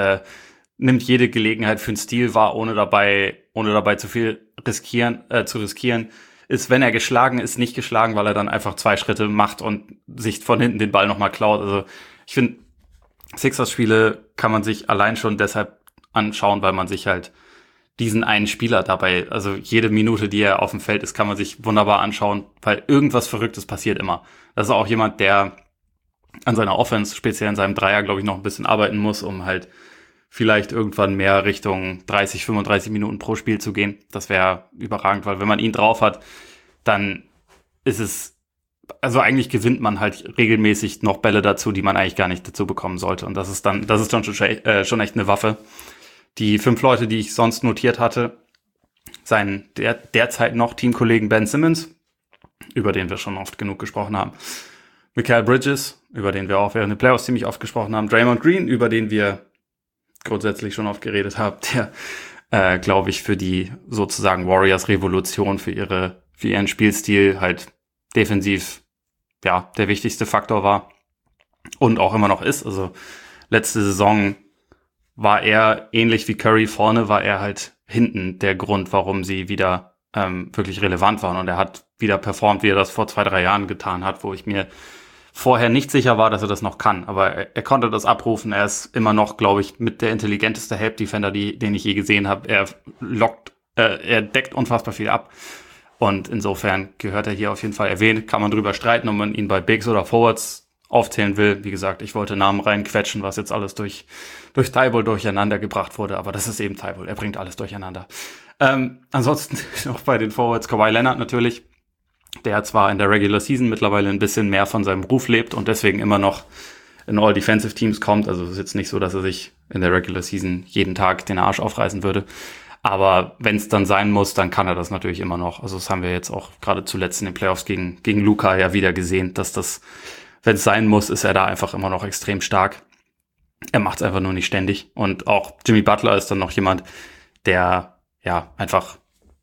nimmt jede Gelegenheit für einen Steal wahr, ohne dabei zu viel zu riskieren, ist, wenn er geschlagen ist, nicht geschlagen, weil er dann einfach 2 Schritte macht und sich von hinten den Ball nochmal klaut. Also ich finde, Sixers-Spiele kann man sich allein schon deshalb anschauen, weil man sich halt diesen einen Spieler dabei, also jede Minute, die er auf dem Feld ist, kann man sich wunderbar anschauen, weil irgendwas Verrücktes passiert immer. Das ist auch jemand, der an seiner Offense, speziell in seinem Dreier, glaube ich, noch ein bisschen arbeiten muss, um halt vielleicht irgendwann mehr Richtung 30, 35 Minuten pro Spiel zu gehen. Das wäre überragend, weil wenn man ihn drauf hat, dann ist es, also eigentlich gewinnt man halt regelmäßig noch Bälle dazu, die man eigentlich gar nicht dazu bekommen sollte. Und das ist dann schon echt eine Waffe. Die 5 Leute, die ich sonst notiert hatte, seien derzeit noch Teamkollegen Ben Simmons, über den wir schon oft genug gesprochen haben, Mikal Bridges, über den wir auch während der Playoffs ziemlich oft gesprochen haben, Draymond Green, über den wir grundsätzlich schon oft geredet haben, der, glaube ich, für die sozusagen Warriors-Revolution, für ihren Spielstil halt defensiv, ja, der wichtigste Faktor war und auch immer noch ist. Also letzte Saison war er, ähnlich wie Curry vorne, war er halt hinten der Grund, warum sie wieder wirklich relevant waren. Und er hat wieder performt, wie er das vor 2-3 Jahren getan hat, wo ich mir vorher nicht sicher war, dass er das noch kann. Aber er konnte das abrufen. Er ist immer noch, glaube ich, mit der intelligenteste Help-Defender, den ich je gesehen habe. Er deckt unfassbar viel ab. Und insofern gehört er hier auf jeden Fall erwähnt. Kann man drüber streiten, ob man ihn bei Bigs oder Forwards aufzählen will. Wie gesagt, ich wollte Namen reinquetschen, was jetzt alles durch Thybulle durcheinander gebracht wurde. Aber das ist eben Thybulle. Er bringt alles durcheinander. Ansonsten noch bei den Forwards Kawhi Leonard natürlich, der zwar in der Regular Season mittlerweile ein bisschen mehr von seinem Ruf lebt und deswegen immer noch in All-Defensive Teams kommt. Also es ist jetzt nicht so, dass er sich in der Regular Season jeden Tag den Arsch aufreißen würde. Aber wenn es dann sein muss, dann kann er das natürlich immer noch. Also das haben wir jetzt auch gerade zuletzt in den Playoffs gegen Luka ja wieder gesehen, dass das, wenn es sein muss, ist er da einfach immer noch extrem stark. Er macht es einfach nur nicht ständig. Und auch Jimmy Butler ist dann noch jemand, der ja einfach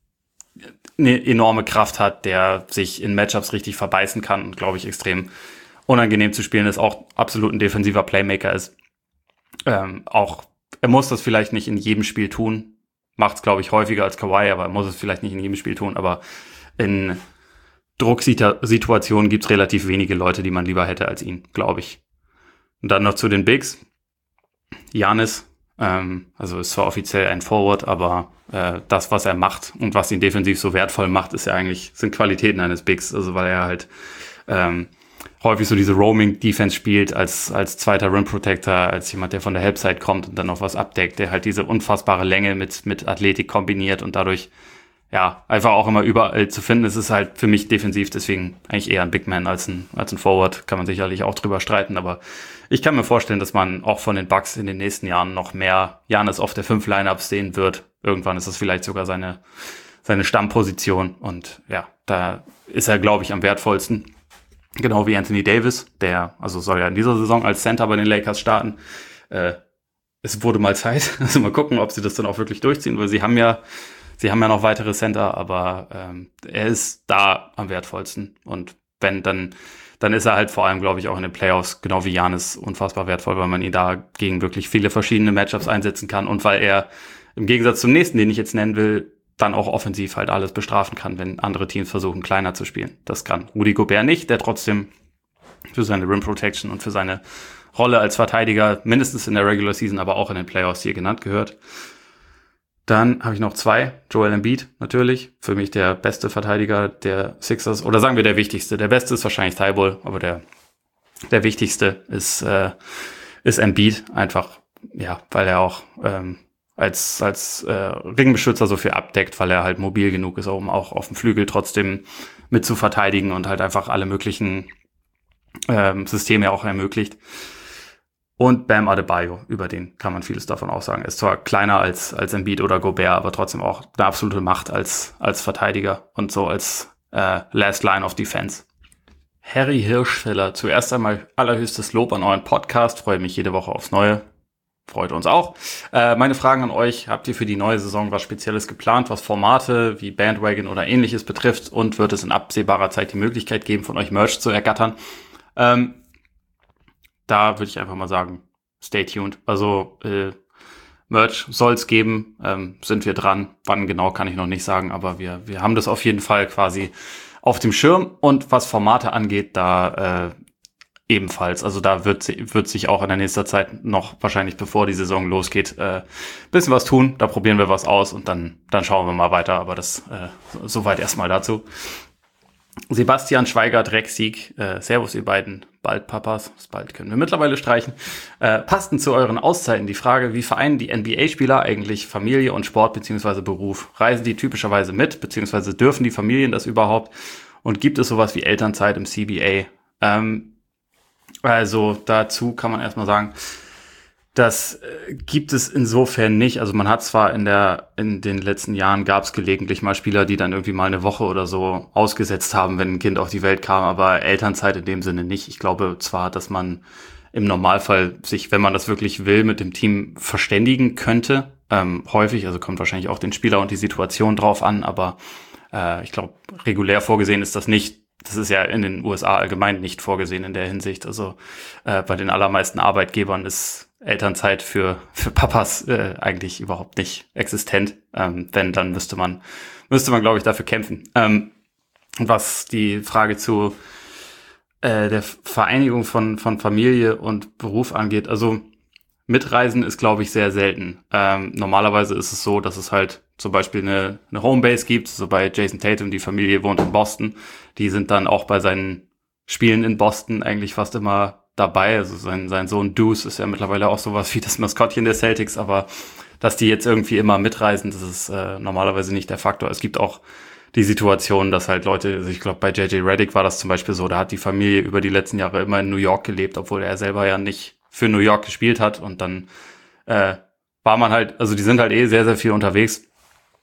eine enorme Kraft hat, der sich in Matchups richtig verbeißen kann und, glaube ich, extrem unangenehm zu spielen ist, auch absolut ein defensiver Playmaker ist. Auch er muss das vielleicht nicht in jedem Spiel tun, macht es, glaube ich, häufiger als Kawhi, aber er muss es vielleicht nicht in jedem Spiel tun, aber in Drucksituationen gibt es relativ wenige Leute, die man lieber hätte als ihn, glaube ich. Und dann noch zu den Bigs. Giannis, also ist zwar offiziell ein Forward, aber das, was er macht und was ihn defensiv so wertvoll macht, ist ja eigentlich, sind Qualitäten eines Bigs, also weil er halt häufig so diese Roaming-Defense spielt als zweiter Rim-Protector, als jemand, der von der Helpside kommt und dann noch was abdeckt, der halt diese unfassbare Länge mit Athletik kombiniert und dadurch ja einfach auch immer überall zu finden. Es ist halt für mich defensiv, deswegen eigentlich eher ein Big Man als ein Forward, kann man sicherlich auch drüber streiten, aber ich kann mir vorstellen, dass man auch von den Bucks in den nächsten Jahren noch mehr Giannis auf der 5 Lineups sehen wird. Irgendwann ist das vielleicht sogar seine Stammposition und ja, da ist er, glaube ich, am wertvollsten. Genau wie Anthony Davis, der also soll ja in dieser Saison als Center bei den Lakers starten. Es wurde mal Zeit, also mal gucken, ob sie das dann auch wirklich durchziehen, weil sie haben ja noch weitere Center, aber er ist da am wertvollsten und wenn dann ist er halt vor allem, glaube ich, auch in den Playoffs, genau wie Giannis, unfassbar wertvoll, weil man ihn da gegen wirklich viele verschiedene Matchups einsetzen kann und weil er im Gegensatz zum nächsten, den ich jetzt nennen will, dann auch offensiv halt alles bestrafen kann, wenn andere Teams versuchen, kleiner zu spielen. Das kann Rudy Gobert nicht, der trotzdem für seine Rim Protection und für seine Rolle als Verteidiger mindestens in der Regular Season, aber auch in den Playoffs hier genannt gehört. Dann habe ich noch 2. Joel Embiid natürlich, für mich der beste Verteidiger der Sixers, oder sagen wir der wichtigste. Der beste ist wahrscheinlich Thibault, aber der wichtigste ist Embiid, einfach, ja, weil er auch als Ringbeschützer so viel abdeckt, weil er halt mobil genug ist, um auch auf dem Flügel trotzdem mit zu verteidigen und halt einfach alle möglichen Systeme auch ermöglicht. Und Bam Adebayo, über den kann man vieles davon auch sagen. Er ist zwar kleiner als Embiid oder Gobert, aber trotzdem auch eine absolute Macht als Verteidiger und so als Last Line of Defense. Harry Hirschfeller, zuerst einmal allerhöchstes Lob an euren Podcast. Freue mich jede Woche aufs Neue. Freut uns auch. Meine Fragen an euch. Habt ihr für die neue Saison was Spezielles geplant, was Formate wie Bandwagon oder ähnliches betrifft? Und wird es in absehbarer Zeit die Möglichkeit geben, von euch Merch zu ergattern? Da würde ich einfach mal sagen, stay tuned. Also Merch soll es geben, sind wir dran. Wann genau kann ich noch nicht sagen, aber wir haben das auf jeden Fall quasi auf dem Schirm. Und was Formate angeht, da ebenfalls. Also da wird sich auch in der nächsten Zeit noch, wahrscheinlich bevor die Saison losgeht, bisschen was tun. Da probieren wir was aus und dann schauen wir mal weiter. Aber das soweit erstmal dazu. Sebastian Schweiger, Drecksieg, Servus ihr beiden, bald Papas, das bald können wir mittlerweile streichen. Passten zu euren Auszeiten die Frage, wie vereinen die NBA-Spieler eigentlich Familie und Sport bzw. Beruf? Reisen die typischerweise mit, beziehungsweise dürfen die Familien das überhaupt? Und gibt es sowas wie Elternzeit im CBA? Also dazu kann man erstmal sagen, das gibt es insofern nicht. Also man hat zwar in den letzten Jahren gab es gelegentlich mal Spieler, die dann irgendwie mal eine Woche oder so ausgesetzt haben, wenn ein Kind auf die Welt kam, aber Elternzeit in dem Sinne nicht. Ich glaube zwar, dass man im Normalfall sich, wenn man das wirklich will, mit dem Team verständigen könnte. Häufig, also kommt wahrscheinlich auch den Spieler und die Situation drauf an, aber ich glaube, regulär vorgesehen ist das nicht. Das ist ja in den USA allgemein nicht vorgesehen in der Hinsicht. Also bei den allermeisten Arbeitgebern ist Elternzeit für Papas eigentlich überhaupt nicht existent. Wenn, dann müsste man, glaube ich, dafür kämpfen. Was die Frage zu der Vereinigung von Familie und Beruf angeht, also Mitreisen ist, glaube ich, sehr selten. Normalerweise ist es so, dass es halt zum Beispiel eine Homebase gibt, so bei Jason Tatum, die Familie wohnt in Boston. Die sind dann auch bei seinen Spielen in Boston eigentlich fast immer dabei. Also sein Sohn Deuce ist ja mittlerweile auch sowas wie das Maskottchen der Celtics, aber dass die jetzt irgendwie immer mitreisen, das ist normalerweise nicht der Faktor. Es gibt auch die Situation, dass halt Leute, also ich glaube bei JJ Redick war das zum Beispiel so, da hat die Familie über die letzten Jahre immer in New York gelebt, obwohl er selber ja nicht für New York gespielt hat und dann war man halt, also die sind halt sehr, sehr viel unterwegs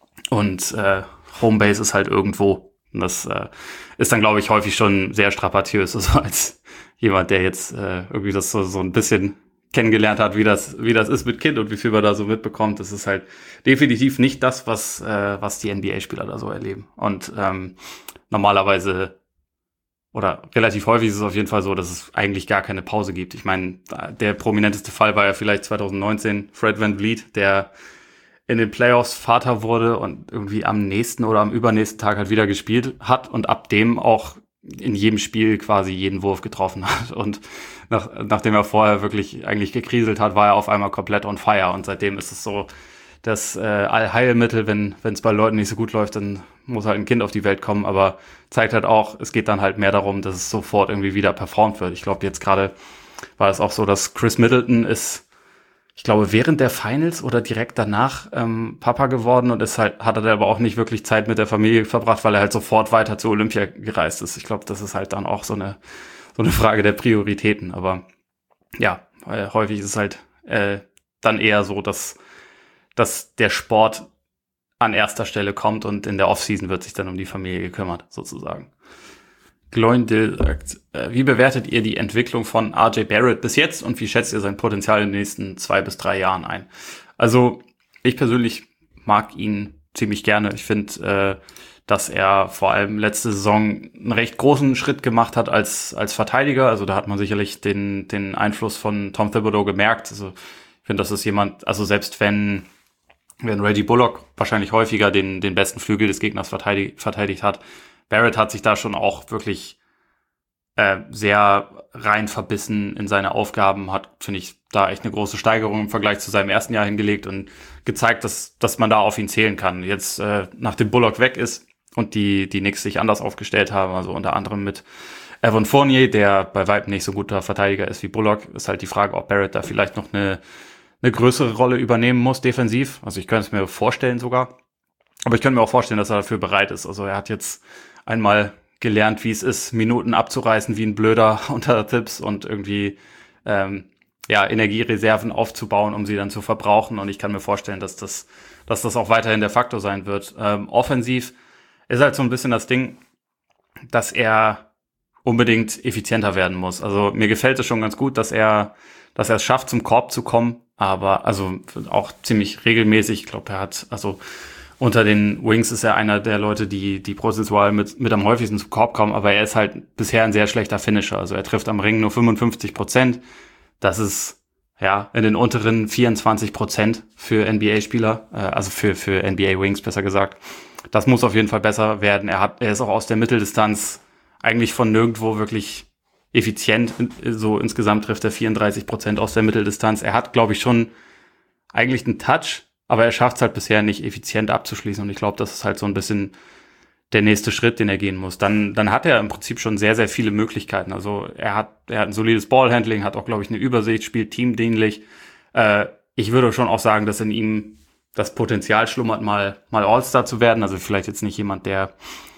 Und Homebase ist halt irgendwo. Und das ist dann, glaube ich, häufig schon sehr strapaziös, also als jemand, der jetzt irgendwie das so ein bisschen kennengelernt hat, wie das ist mit Kind und wie viel man da so mitbekommt. Das ist halt definitiv nicht das, was die NBA-Spieler da so erleben. Und normalerweise oder relativ häufig ist es auf jeden Fall so, dass es eigentlich gar keine Pause gibt. Ich meine, der prominenteste Fall war ja vielleicht 2019 Fred VanVleet, der in den Playoffs Vater wurde und irgendwie am nächsten oder am übernächsten Tag halt wieder gespielt hat und ab dem auch in jedem Spiel quasi jeden Wurf getroffen hat. Und nachdem er vorher wirklich eigentlich gekriselt hat, war er auf einmal komplett on fire. Und seitdem ist es so das Allheilmittel, wenn es bei Leuten nicht so gut läuft, dann muss halt ein Kind auf die Welt kommen. Aber zeigt halt auch, es geht dann halt mehr darum, dass es sofort irgendwie wieder performt wird. Ich glaube, jetzt gerade war es auch so, dass Chris Middleton ist, ich glaube, während der Finals oder direkt danach Papa geworden und hat er aber auch nicht wirklich Zeit mit der Familie verbracht, weil er halt sofort weiter zu Olympia gereist ist. Ich glaube, das ist halt dann auch so eine Frage der Prioritäten. Aber ja, häufig ist es halt dann eher so, dass der Sport an erster Stelle kommt und in der Offseason wird sich dann um die Familie gekümmert, sozusagen. Gloindil sagt, wie bewertet ihr die Entwicklung von RJ Barrett bis jetzt und wie schätzt ihr sein Potenzial in den nächsten 2 bis 3 Jahren ein? Also ich persönlich mag ihn ziemlich gerne. Ich finde, dass er vor allem letzte Saison einen recht großen Schritt gemacht hat als Verteidiger. Also da hat man sicherlich den Einfluss von Tom Thibodeau gemerkt. Also ich finde, das ist jemand, also selbst wenn Reggie Bullock wahrscheinlich häufiger den besten Flügel des Gegners verteidigt hat, Barrett hat sich da schon auch wirklich sehr rein verbissen in seine Aufgaben, hat, finde ich, da echt eine große Steigerung im Vergleich zu seinem ersten Jahr hingelegt und gezeigt, dass man da auf ihn zählen kann. Jetzt, nachdem Bullock weg ist und die Knicks sich anders aufgestellt haben, also unter anderem mit Evan Fournier, der bei weitem nicht so guter Verteidiger ist wie Bullock, ist halt die Frage, ob Barrett da vielleicht noch eine größere Rolle übernehmen muss defensiv. Also ich könnte es mir vorstellen sogar. Aber ich könnte mir auch vorstellen, dass er dafür bereit ist. Also er hat jetzt einmal gelernt, wie es ist, Minuten abzureißen wie ein Blöder unter Tipps und irgendwie Energiereserven aufzubauen, um sie dann zu verbrauchen. Und ich kann mir vorstellen, dass das auch weiterhin der Faktor sein wird. Offensiv ist halt so ein bisschen das Ding, dass er unbedingt effizienter werden muss. Also mir gefällt es schon ganz gut, dass er es schafft, zum Korb zu kommen, aber also auch ziemlich regelmäßig. Ich glaube, er hat, also unter den Wings ist er einer der Leute, die prozentual mit am häufigsten zum Korb kommen, aber er ist halt bisher ein sehr schlechter Finisher. Also er trifft am Ring nur 55%. Das ist ja in den unteren 24% für NBA-Spieler, also für NBA-Wings besser gesagt. Das muss auf jeden Fall besser werden. Er ist auch aus der Mitteldistanz eigentlich von nirgendwo wirklich effizient. So insgesamt trifft er 34% aus der Mitteldistanz. Er hat, glaube ich, schon eigentlich einen Touch, aber er schafft es halt bisher nicht effizient abzuschließen. Und ich glaube, das ist halt so ein bisschen der nächste Schritt, den er gehen muss. Dann hat er im Prinzip schon sehr, sehr viele Möglichkeiten. Also er hat ein solides Ballhandling, hat auch, glaube ich, eine Übersicht, spielt teamdienlich. Ich würde schon auch sagen, dass in ihm das Potenzial schlummert, mal All-Star zu werden. Also vielleicht jetzt nicht jemand, der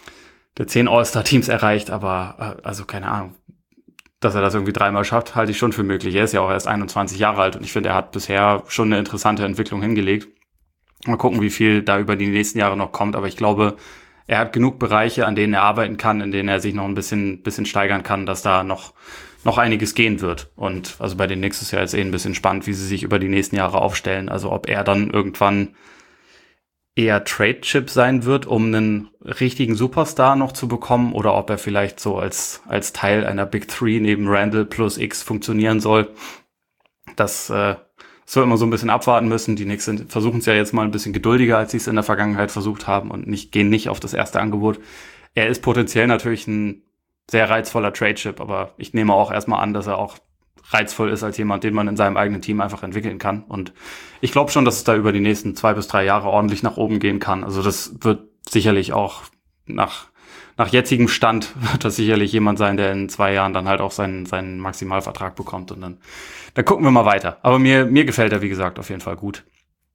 10 All-Star-Teams erreicht, aber also keine Ahnung, dass er das irgendwie 3-mal schafft, halte ich schon für möglich. Er ist ja auch erst 21 Jahre alt und ich finde, er hat bisher schon eine interessante Entwicklung hingelegt. Mal gucken, wie viel da über die nächsten Jahre noch kommt, aber ich glaube, er hat genug Bereiche, an denen er arbeiten kann, in denen er sich noch ein bisschen steigern kann, dass da noch einiges gehen wird. Und also bei den Knicks ist ja jetzt ein bisschen spannend, wie sie sich über die nächsten Jahre aufstellen. Also ob er dann irgendwann eher Trade-Chip sein wird, um einen richtigen Superstar noch zu bekommen, oder ob er vielleicht so als Teil einer Big Three neben Randall plus X funktionieren soll. Das soll immer so ein bisschen abwarten müssen. Die Knicks versuchen es ja jetzt mal ein bisschen geduldiger, als sie es in der Vergangenheit versucht haben und gehen nicht auf das erste Angebot. Er ist potenziell natürlich ein sehr reizvoller Trade-Chip, aber ich nehme auch erstmal an, dass er auch reizvoll ist als jemand, den man in seinem eigenen Team einfach entwickeln kann. Und ich glaube schon, dass es da über die nächsten 2 bis 3 Jahre ordentlich nach oben gehen kann. Also das wird sicherlich auch nach jetzigem Stand wird das sicherlich jemand sein, der in 2 Jahren dann halt auch seinen Maximalvertrag bekommt. Und dann gucken wir mal weiter. Aber mir gefällt er, wie gesagt, auf jeden Fall gut.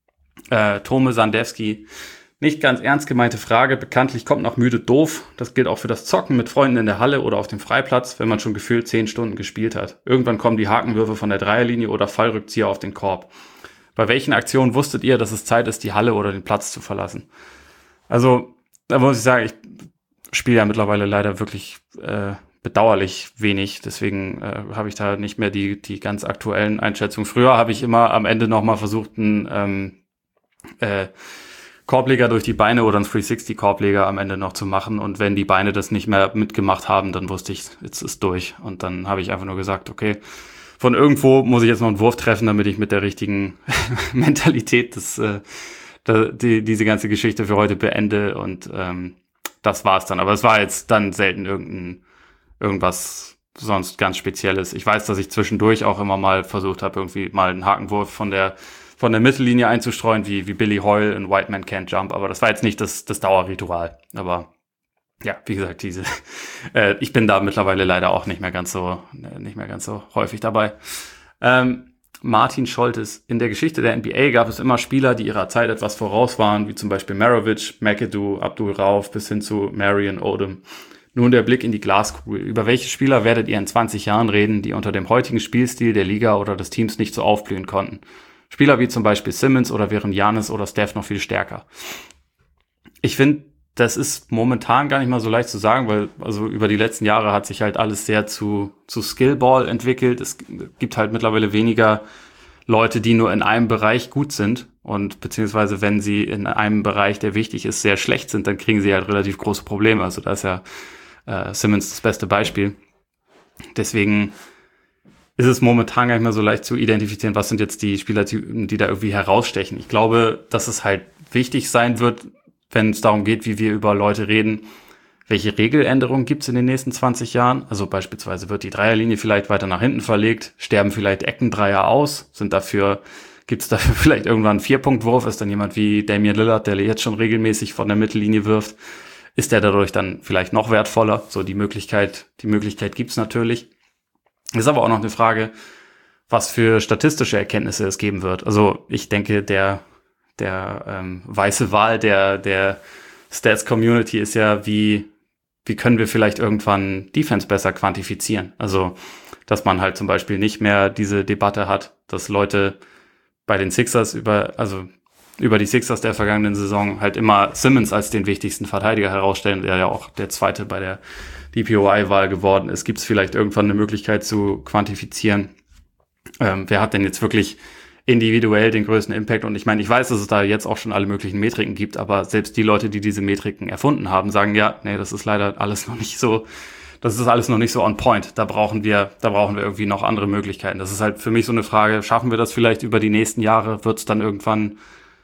Tome Sandewski, nicht ganz ernst gemeinte Frage. Bekanntlich kommt noch müde doof. Das gilt auch für das Zocken mit Freunden in der Halle oder auf dem Freiplatz, wenn man schon gefühlt 10 Stunden gespielt hat. Irgendwann kommen die Hakenwürfe von der Dreierlinie oder Fallrückzieher auf den Korb. Bei welchen Aktionen wusstet ihr, dass es Zeit ist, die Halle oder den Platz zu verlassen? Also, da muss ich sagen, ich spiele ja mittlerweile leider wirklich bedauerlich wenig. Deswegen habe ich da nicht mehr die ganz aktuellen Einschätzungen. Früher habe ich immer am Ende nochmal versucht, einen Korbleger durch die Beine oder einen 360-Korbleger am Ende noch zu machen. Und wenn die Beine das nicht mehr mitgemacht haben, dann wusste ich, jetzt ist durch. Und dann habe ich einfach nur gesagt, okay, von irgendwo muss ich jetzt noch einen Wurf treffen, damit ich mit der richtigen Mentalität diese ganze Geschichte für heute beende. Und das war's dann. Aber es war jetzt dann selten irgendwas sonst ganz Spezielles. Ich weiß, dass ich zwischendurch auch immer mal versucht habe, irgendwie mal einen Hakenwurf von der Mittellinie einzustreuen, wie Billy Hoyle in White Man Can't Jump. Aber das war jetzt nicht das Dauerritual. Aber ja, wie gesagt, ich bin da mittlerweile leider auch nicht mehr ganz so häufig dabei. Martin Scholtes: In der Geschichte der NBA gab es immer Spieler, die ihrer Zeit etwas voraus waren, wie zum Beispiel Maravich, McAdoo, Abdul Rauf bis hin zu Marion Odom. Nun der Blick in die Glaskugel. Über welche Spieler werdet ihr in 20 Jahren reden, die unter dem heutigen Spielstil der Liga oder des Teams nicht so aufblühen konnten? Spieler wie zum Beispiel Simmons, oder wären Giannis oder Steph noch viel stärker? Ich finde, das ist momentan gar nicht mal so leicht zu sagen, weil also über die letzten Jahre hat sich halt alles sehr zu Skillball entwickelt. Es gibt halt mittlerweile weniger Leute, die nur in einem Bereich gut sind, und beziehungsweise wenn sie in einem Bereich, der wichtig ist, sehr schlecht sind, dann kriegen sie halt relativ große Probleme. Also da ist ja Simmons das beste Beispiel. Deswegen ist es momentan gar nicht mehr so leicht zu identifizieren, was sind jetzt die Spielertypen, die da irgendwie herausstechen. Ich glaube, dass es halt wichtig sein wird, wenn es darum geht, wie wir über Leute reden, welche Regeländerungen gibt es in den nächsten 20 Jahren. Also beispielsweise wird die Dreierlinie vielleicht weiter nach hinten verlegt, sterben vielleicht Eckendreier aus, gibt es dafür vielleicht irgendwann einen 4-Punkt-Wurf, ist dann jemand wie Damian Lillard, der jetzt schon regelmäßig von der Mittellinie wirft, ist der dadurch dann vielleicht noch wertvoller. So die Möglichkeit gibt's natürlich. Ist aber auch noch eine Frage, was für statistische Erkenntnisse es geben wird. Also ich denke, der weiße Wal der Stats-Community ist ja, wie können wir vielleicht irgendwann Defense besser quantifizieren? Also, dass man halt zum Beispiel nicht mehr diese Debatte hat, dass Leute bei den Sixers über die Sixers der vergangenen Saison halt immer Simmons als den wichtigsten Verteidiger herausstellen, der ja auch der zweite bei der DPOY-Wahl geworden ist. Gibt es vielleicht irgendwann eine Möglichkeit zu quantifizieren? Wer hat denn jetzt wirklich individuell den größten Impact? Und ich meine, ich weiß, dass es da jetzt auch schon alle möglichen Metriken gibt, aber selbst die Leute, die diese Metriken erfunden haben, sagen, ja, nee, das ist leider alles noch nicht so, das ist alles noch nicht so on point. Da brauchen wir irgendwie noch andere Möglichkeiten. Das ist halt für mich so eine Frage, schaffen wir das vielleicht über die nächsten Jahre? Wird es dann irgendwann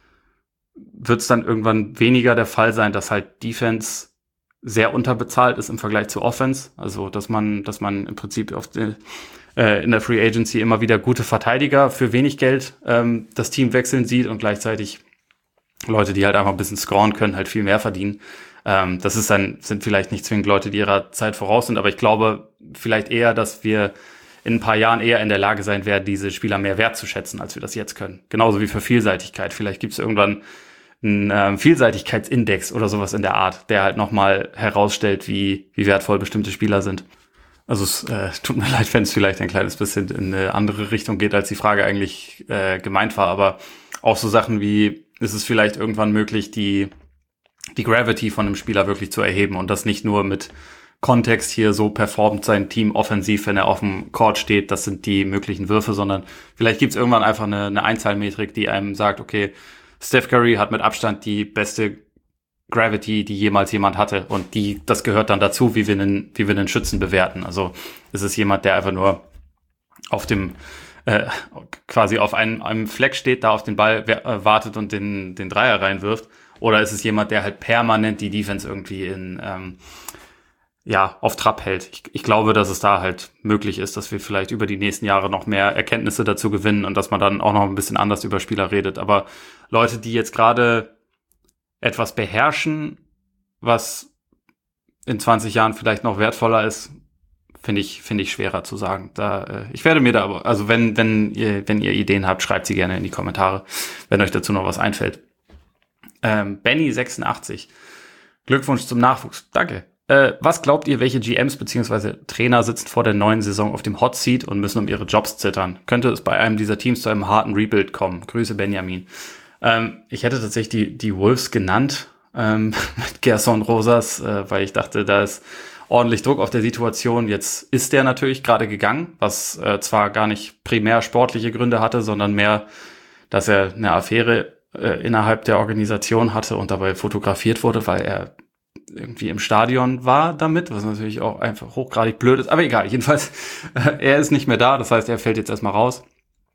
weniger der Fall sein, dass halt Defense sehr unterbezahlt ist im Vergleich zu Offense? Also, dass man im Prinzip in der Free Agency immer wieder gute Verteidiger für wenig Geld das Team wechseln sieht und gleichzeitig Leute, die halt einfach ein bisschen scoren können, halt viel mehr verdienen. Das sind vielleicht nicht zwingend Leute, die ihrer Zeit voraus sind, aber ich glaube vielleicht eher, dass wir in ein paar Jahren eher in der Lage sein werden, diese Spieler mehr wertzuschätzen, als wir das jetzt können. Genauso wie für Vielseitigkeit. Vielleicht gibt es irgendwann einen Vielseitigkeitsindex oder sowas in der Art, der halt nochmal herausstellt, wie wertvoll bestimmte Spieler sind. Also es tut mir leid, wenn es vielleicht ein kleines bisschen in eine andere Richtung geht, als die Frage eigentlich gemeint war, aber auch so Sachen wie, ist es vielleicht irgendwann möglich, die Gravity von einem Spieler wirklich zu erheben und das nicht nur mit Kontext hier, so performt sein Team offensiv, wenn er auf dem Court steht, das sind die möglichen Würfe, sondern vielleicht gibt es irgendwann einfach eine Einzahlmetrik, die einem sagt, okay, Steph Curry hat mit Abstand die beste Gravity, die jemals jemand hatte, und das gehört dann dazu, wie wir einen Schützen bewerten. Also ist es jemand, der einfach nur auf dem quasi auf einem Fleck steht, da auf den Ball wartet und den Dreier reinwirft, oder ist es jemand, der halt permanent die Defense irgendwie auf Trab hält? Ich glaube, dass es da halt möglich ist, dass wir vielleicht über die nächsten Jahre noch mehr Erkenntnisse dazu gewinnen und dass man dann auch noch ein bisschen anders über Spieler redet. Aber Leute, die jetzt gerade etwas beherrschen, was in 20 Jahren vielleicht noch wertvoller ist, finde ich schwerer zu sagen. Ich werde mir da aber, also wenn ihr Ideen habt, schreibt sie gerne in die Kommentare, wenn euch dazu noch was einfällt. Benny86. Glückwunsch zum Nachwuchs. Danke. Was glaubt ihr, welche GMs bzw. Trainer sitzen vor der neuen Saison auf dem Hot Seat und müssen um ihre Jobs zittern? Könnte es bei einem dieser Teams zu einem harten Rebuild kommen? Grüße, Benjamin. Ich hätte tatsächlich die Wolves genannt, mit Gerson Rosas, weil ich dachte, da ist ordentlich Druck auf der Situation. Jetzt ist der natürlich gerade gegangen, was zwar gar nicht primär sportliche Gründe hatte, sondern mehr, dass er eine Affäre innerhalb der Organisation hatte und dabei fotografiert wurde, weil er irgendwie im Stadion war damit, was natürlich auch einfach hochgradig blöd ist. Aber egal, jedenfalls, er ist nicht mehr da, das heißt, er fällt jetzt erstmal raus.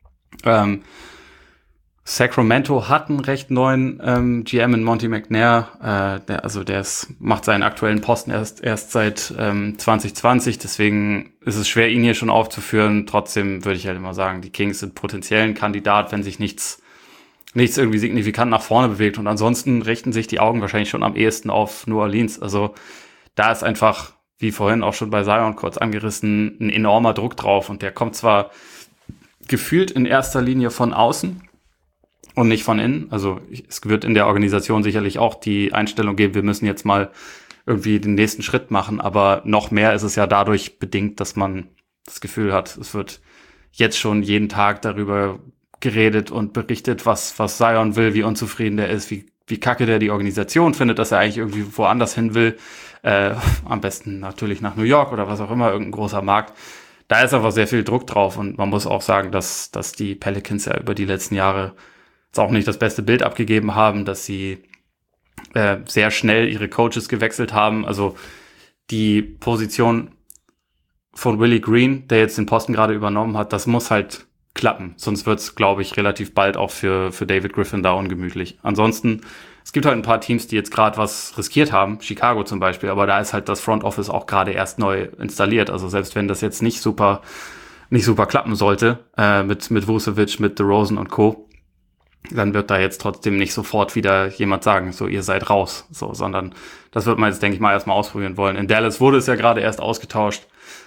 Sacramento hat einen recht neuen GM in Monty McNair, der macht seinen aktuellen Posten erst seit 2020, deswegen ist es schwer, ihn hier schon aufzuführen. Trotzdem würde ich halt immer sagen, die Kings sind potenziell ein Kandidat, wenn sich nichts irgendwie signifikant nach vorne bewegt. Und ansonsten richten sich die Augen wahrscheinlich schon am ehesten auf New Orleans. Also da ist einfach, wie vorhin auch schon bei Zion kurz angerissen, ein enormer Druck drauf. Und der kommt zwar gefühlt in erster Linie von außen und nicht von innen. Also es wird in der Organisation sicherlich auch die Einstellung geben, wir müssen jetzt mal irgendwie den nächsten Schritt machen. Aber noch mehr ist es ja dadurch bedingt, dass man das Gefühl hat, es wird jetzt schon jeden Tag darüber geredet und berichtet, was Zion will, wie unzufrieden der ist, wie kacke der die Organisation findet, dass er eigentlich irgendwie woanders hin will. Am besten natürlich nach New York oder was auch immer, irgendein großer Markt. Da ist einfach sehr viel Druck drauf und man muss auch sagen, dass die Pelicans ja über die letzten Jahre jetzt auch nicht das beste Bild abgegeben haben, dass sie sehr schnell ihre Coaches gewechselt haben. Also die Position von Willie Green, der jetzt den Posten gerade übernommen hat, das muss halt klappen. Sonst wird's, glaube ich, relativ bald auch für David Griffin da ungemütlich. Ansonsten, es gibt halt ein paar Teams, die jetzt gerade was riskiert haben. Chicago zum Beispiel, aber da ist halt das Front Office auch gerade erst neu installiert. Also selbst wenn das jetzt nicht super klappen sollte, mit Vucevic, mit DeRozan und Co., dann wird da jetzt trotzdem nicht sofort wieder jemand sagen, so, ihr seid raus. So, sondern das wird man jetzt, denke ich mal, erstmal ausprobieren wollen. In Dallas wurde es ja gerade erst ausgetauscht.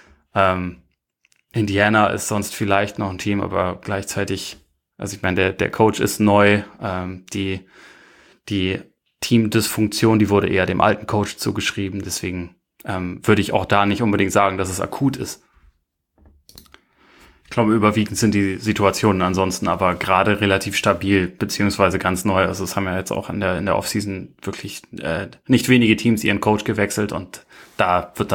Indiana ist sonst vielleicht noch ein Team, aber gleichzeitig, also ich meine, der Coach ist neu, die Teamdysfunktion, die wurde eher dem alten Coach zugeschrieben, deswegen würde ich auch da nicht unbedingt sagen, dass es akut ist. Ich glaube, überwiegend sind die Situationen ansonsten aber gerade relativ stabil, beziehungsweise ganz neu. Also es haben ja jetzt auch in der Offseason wirklich nicht wenige Teams ihren Coach gewechselt und da wird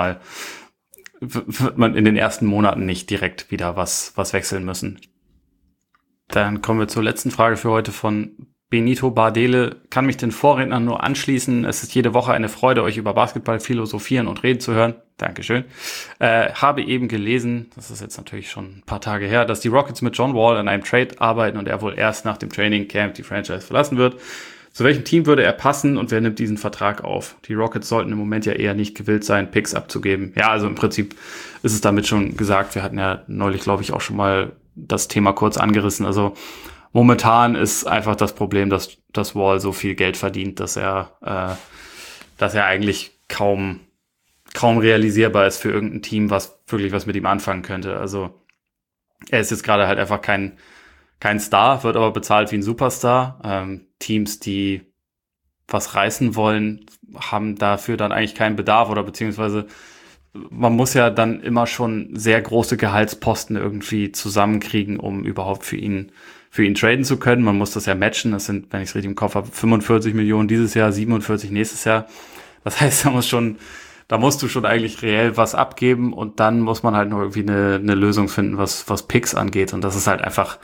man in den ersten Monaten nicht direkt wieder was wechseln müssen. Dann kommen wir zur letzten Frage für heute von Benito Bardele. Kann mich den Vorrednern nur anschließen. Es ist jede Woche eine Freude, euch über Basketball philosophieren und reden zu hören. Dankeschön. Habe eben gelesen, das ist jetzt natürlich schon ein paar Tage her, dass die Rockets mit John Wall an einem Trade arbeiten und er wohl erst nach dem Training Camp die Franchise verlassen wird. Zu welchem Team würde er passen und wer nimmt diesen Vertrag auf? Die Rockets sollten im Moment ja eher nicht gewillt sein, Picks abzugeben. Ja, also im Prinzip ist es damit schon gesagt. Wir hatten ja neulich, glaube ich, auch schon mal das Thema kurz angerissen. Also momentan ist einfach das Problem, dass Wall so viel Geld verdient, dass er eigentlich kaum realisierbar ist für irgendein Team, was wirklich was mit ihm anfangen könnte. Also er ist jetzt gerade halt einfach kein Star, wird aber bezahlt wie ein Superstar. Teams, die was reißen wollen, haben dafür dann eigentlich keinen Bedarf oder beziehungsweise man muss ja dann immer schon sehr große Gehaltsposten irgendwie zusammenkriegen, um überhaupt für ihn traden zu können. Man muss das ja matchen. Das sind, wenn ich es richtig im Kopf habe, 45 Millionen dieses Jahr, 47 nächstes Jahr. Das heißt, da musst du schon eigentlich reell was abgeben und dann muss man halt noch irgendwie eine Lösung finden, was Picks angeht. Und das ist halt einfach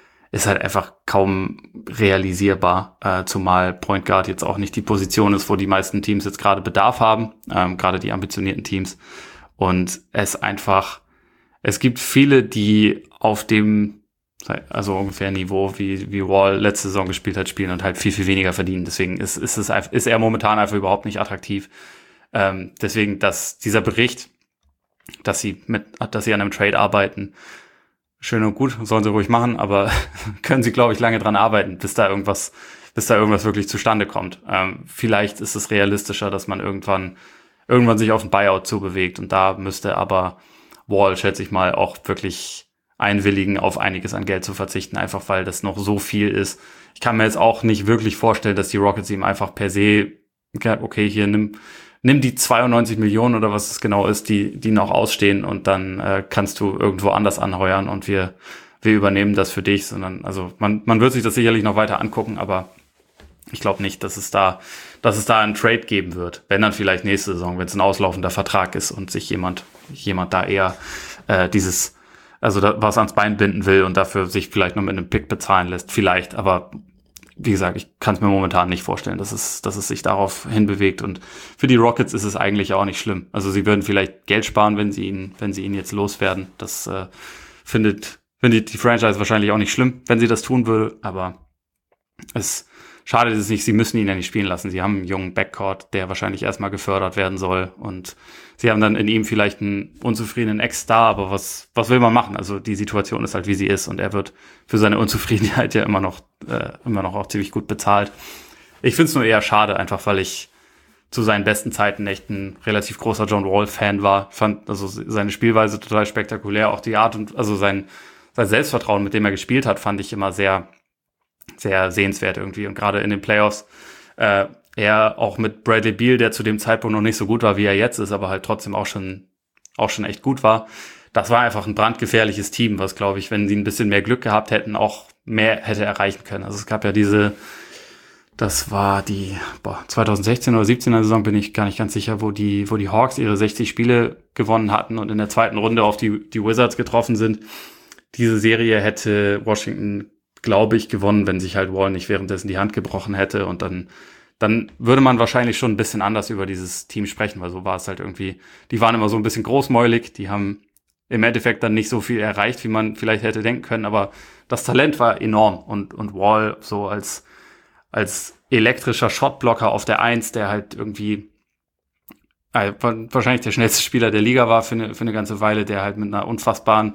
kaum realisierbar, zumal Point Guard jetzt auch nicht die Position ist, wo die meisten Teams jetzt gerade Bedarf haben, gerade die ambitionierten Teams. Und es gibt viele, die auf dem, also ungefähr Niveau, wie Wall letzte Saison gespielt hat, spielen und halt viel, viel weniger verdienen. Deswegen ist er momentan einfach überhaupt nicht attraktiv. Deswegen, dass dieser Bericht, dass sie an einem Trade arbeiten, schön und gut, sollen sie ruhig machen, aber können sie, glaube ich, lange dran arbeiten, bis da irgendwas wirklich zustande kommt. Vielleicht ist es realistischer, dass man irgendwann sich auf ein Buyout zubewegt und da müsste aber Wall, schätze ich mal, auch wirklich einwilligen, auf einiges an Geld zu verzichten, einfach weil das noch so viel ist. Ich kann mir jetzt auch nicht wirklich vorstellen, dass die Rockets ihm einfach per se, okay, hier nimm die 92 Millionen oder was es genau ist, die noch ausstehen und dann kannst du irgendwo anders anheuern und wir übernehmen das für dich, sondern also man wird sich das sicherlich noch weiter angucken, aber Ich glaube nicht, dass es da einen Trade geben wird. Wenn dann vielleicht nächste Saison, wenn es ein auslaufender Vertrag ist und sich jemand da eher was ans Bein binden will und dafür sich vielleicht noch mit einem Pick bezahlen lässt. Vielleicht, aber wie gesagt, ich kann es mir momentan nicht vorstellen, dass es sich darauf hinbewegt. Und für die Rockets ist es eigentlich auch nicht schlimm. Also sie würden vielleicht Geld sparen, wenn sie ihn jetzt loswerden. Das findet die Franchise wahrscheinlich auch nicht schlimm, wenn sie das tun würde. Aber es schadet es nicht, sie müssen ihn ja nicht spielen lassen. Sie haben einen jungen Backcourt, der wahrscheinlich erstmal gefördert werden soll. Und sie haben dann in ihm vielleicht einen unzufriedenen Ex-Star, aber was will man machen? Also die Situation ist halt, wie sie ist. Und er wird für seine Unzufriedenheit ja immer noch auch ziemlich gut bezahlt. Ich finde es nur eher schade, einfach weil ich zu seinen besten Zeiten echt ein relativ großer John Wall-Fan war. Fand also seine Spielweise total spektakulär. Auch die Art und also sein Selbstvertrauen, mit dem er gespielt hat, fand ich immer sehr, sehr sehenswert irgendwie. Und gerade in den Playoffs, er auch mit Bradley Beal, der zu dem Zeitpunkt noch nicht so gut war, wie er jetzt ist, aber halt trotzdem auch schon echt gut war. Das war einfach ein brandgefährliches Team, was, glaube ich, wenn sie ein bisschen mehr Glück gehabt hätten, auch mehr hätte erreichen können. Also es gab ja das war die 2016 oder 17er Saison, bin ich gar nicht ganz sicher, wo die Hawks ihre 60 Spiele gewonnen hatten und in der zweiten Runde auf die Wizards getroffen sind. Diese Serie hätte Washington, glaube ich, gewonnen, wenn sich halt Wall nicht währenddessen die Hand gebrochen hätte. Und dann würde man wahrscheinlich schon ein bisschen anders über dieses Team sprechen, weil so war es halt irgendwie. Die waren immer so ein bisschen großmäulig, die haben im Endeffekt dann nicht so viel erreicht, wie man vielleicht hätte denken können, aber das Talent war enorm. Und Wall so als elektrischer Shotblocker auf der 1, der halt irgendwie wahrscheinlich der schnellste Spieler der Liga war für eine ganze Weile, der halt mit unfassbarem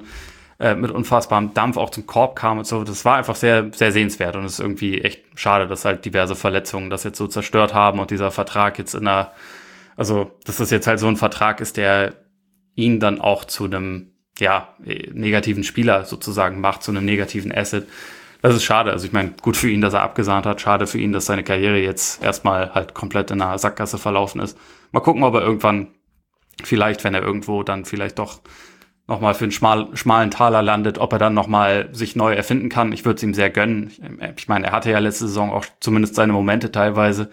Dampf auch zum Korb kam und so. Das war einfach sehr, sehr sehenswert und es ist irgendwie echt schade, dass halt diverse Verletzungen das jetzt so zerstört haben und dieser Vertrag jetzt dass das jetzt halt so ein Vertrag ist, der ihn dann auch zu einem, negativen Spieler sozusagen macht, zu einem negativen Asset. Das ist schade. Also ich meine, gut für ihn, dass er abgesahnt hat. Schade für ihn, dass seine Karriere jetzt erstmal halt komplett in einer Sackgasse verlaufen ist. Mal gucken, ob er irgendwann vielleicht, wenn er irgendwo dann vielleicht doch nochmal für einen schmalen Taler landet, ob er dann nochmal sich neu erfinden kann. Ich würde es ihm sehr gönnen. Ich meine, er hatte ja letzte Saison auch zumindest seine Momente teilweise.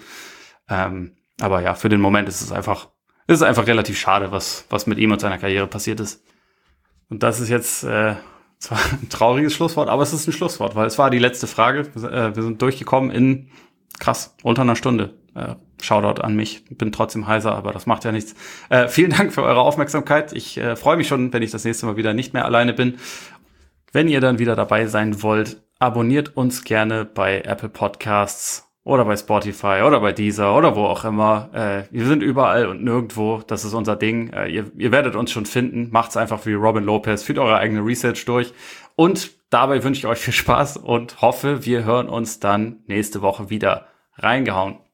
Aber ja, für den Moment ist es einfach relativ schade, was mit ihm und seiner Karriere passiert ist. Und das ist jetzt zwar ein trauriges Schlusswort, aber es ist ein Schlusswort, weil es war die letzte Frage. Wir sind durchgekommen in, unter einer Stunde. Shoutout an mich. Bin trotzdem heiser, aber das macht ja nichts. Vielen Dank für eure Aufmerksamkeit. Ich freue mich schon, wenn ich das nächste Mal wieder nicht mehr alleine bin. Wenn ihr dann wieder dabei sein wollt, abonniert uns gerne bei Apple Podcasts oder bei Spotify oder bei Deezer oder wo auch immer. Wir sind überall und nirgendwo. Das ist unser Ding. Ihr werdet uns schon finden. Macht's einfach wie Robin Lopez. Führt eure eigene Research durch. Und dabei wünsche ich euch viel Spaß und hoffe, wir hören uns dann nächste Woche wieder. Reingehauen.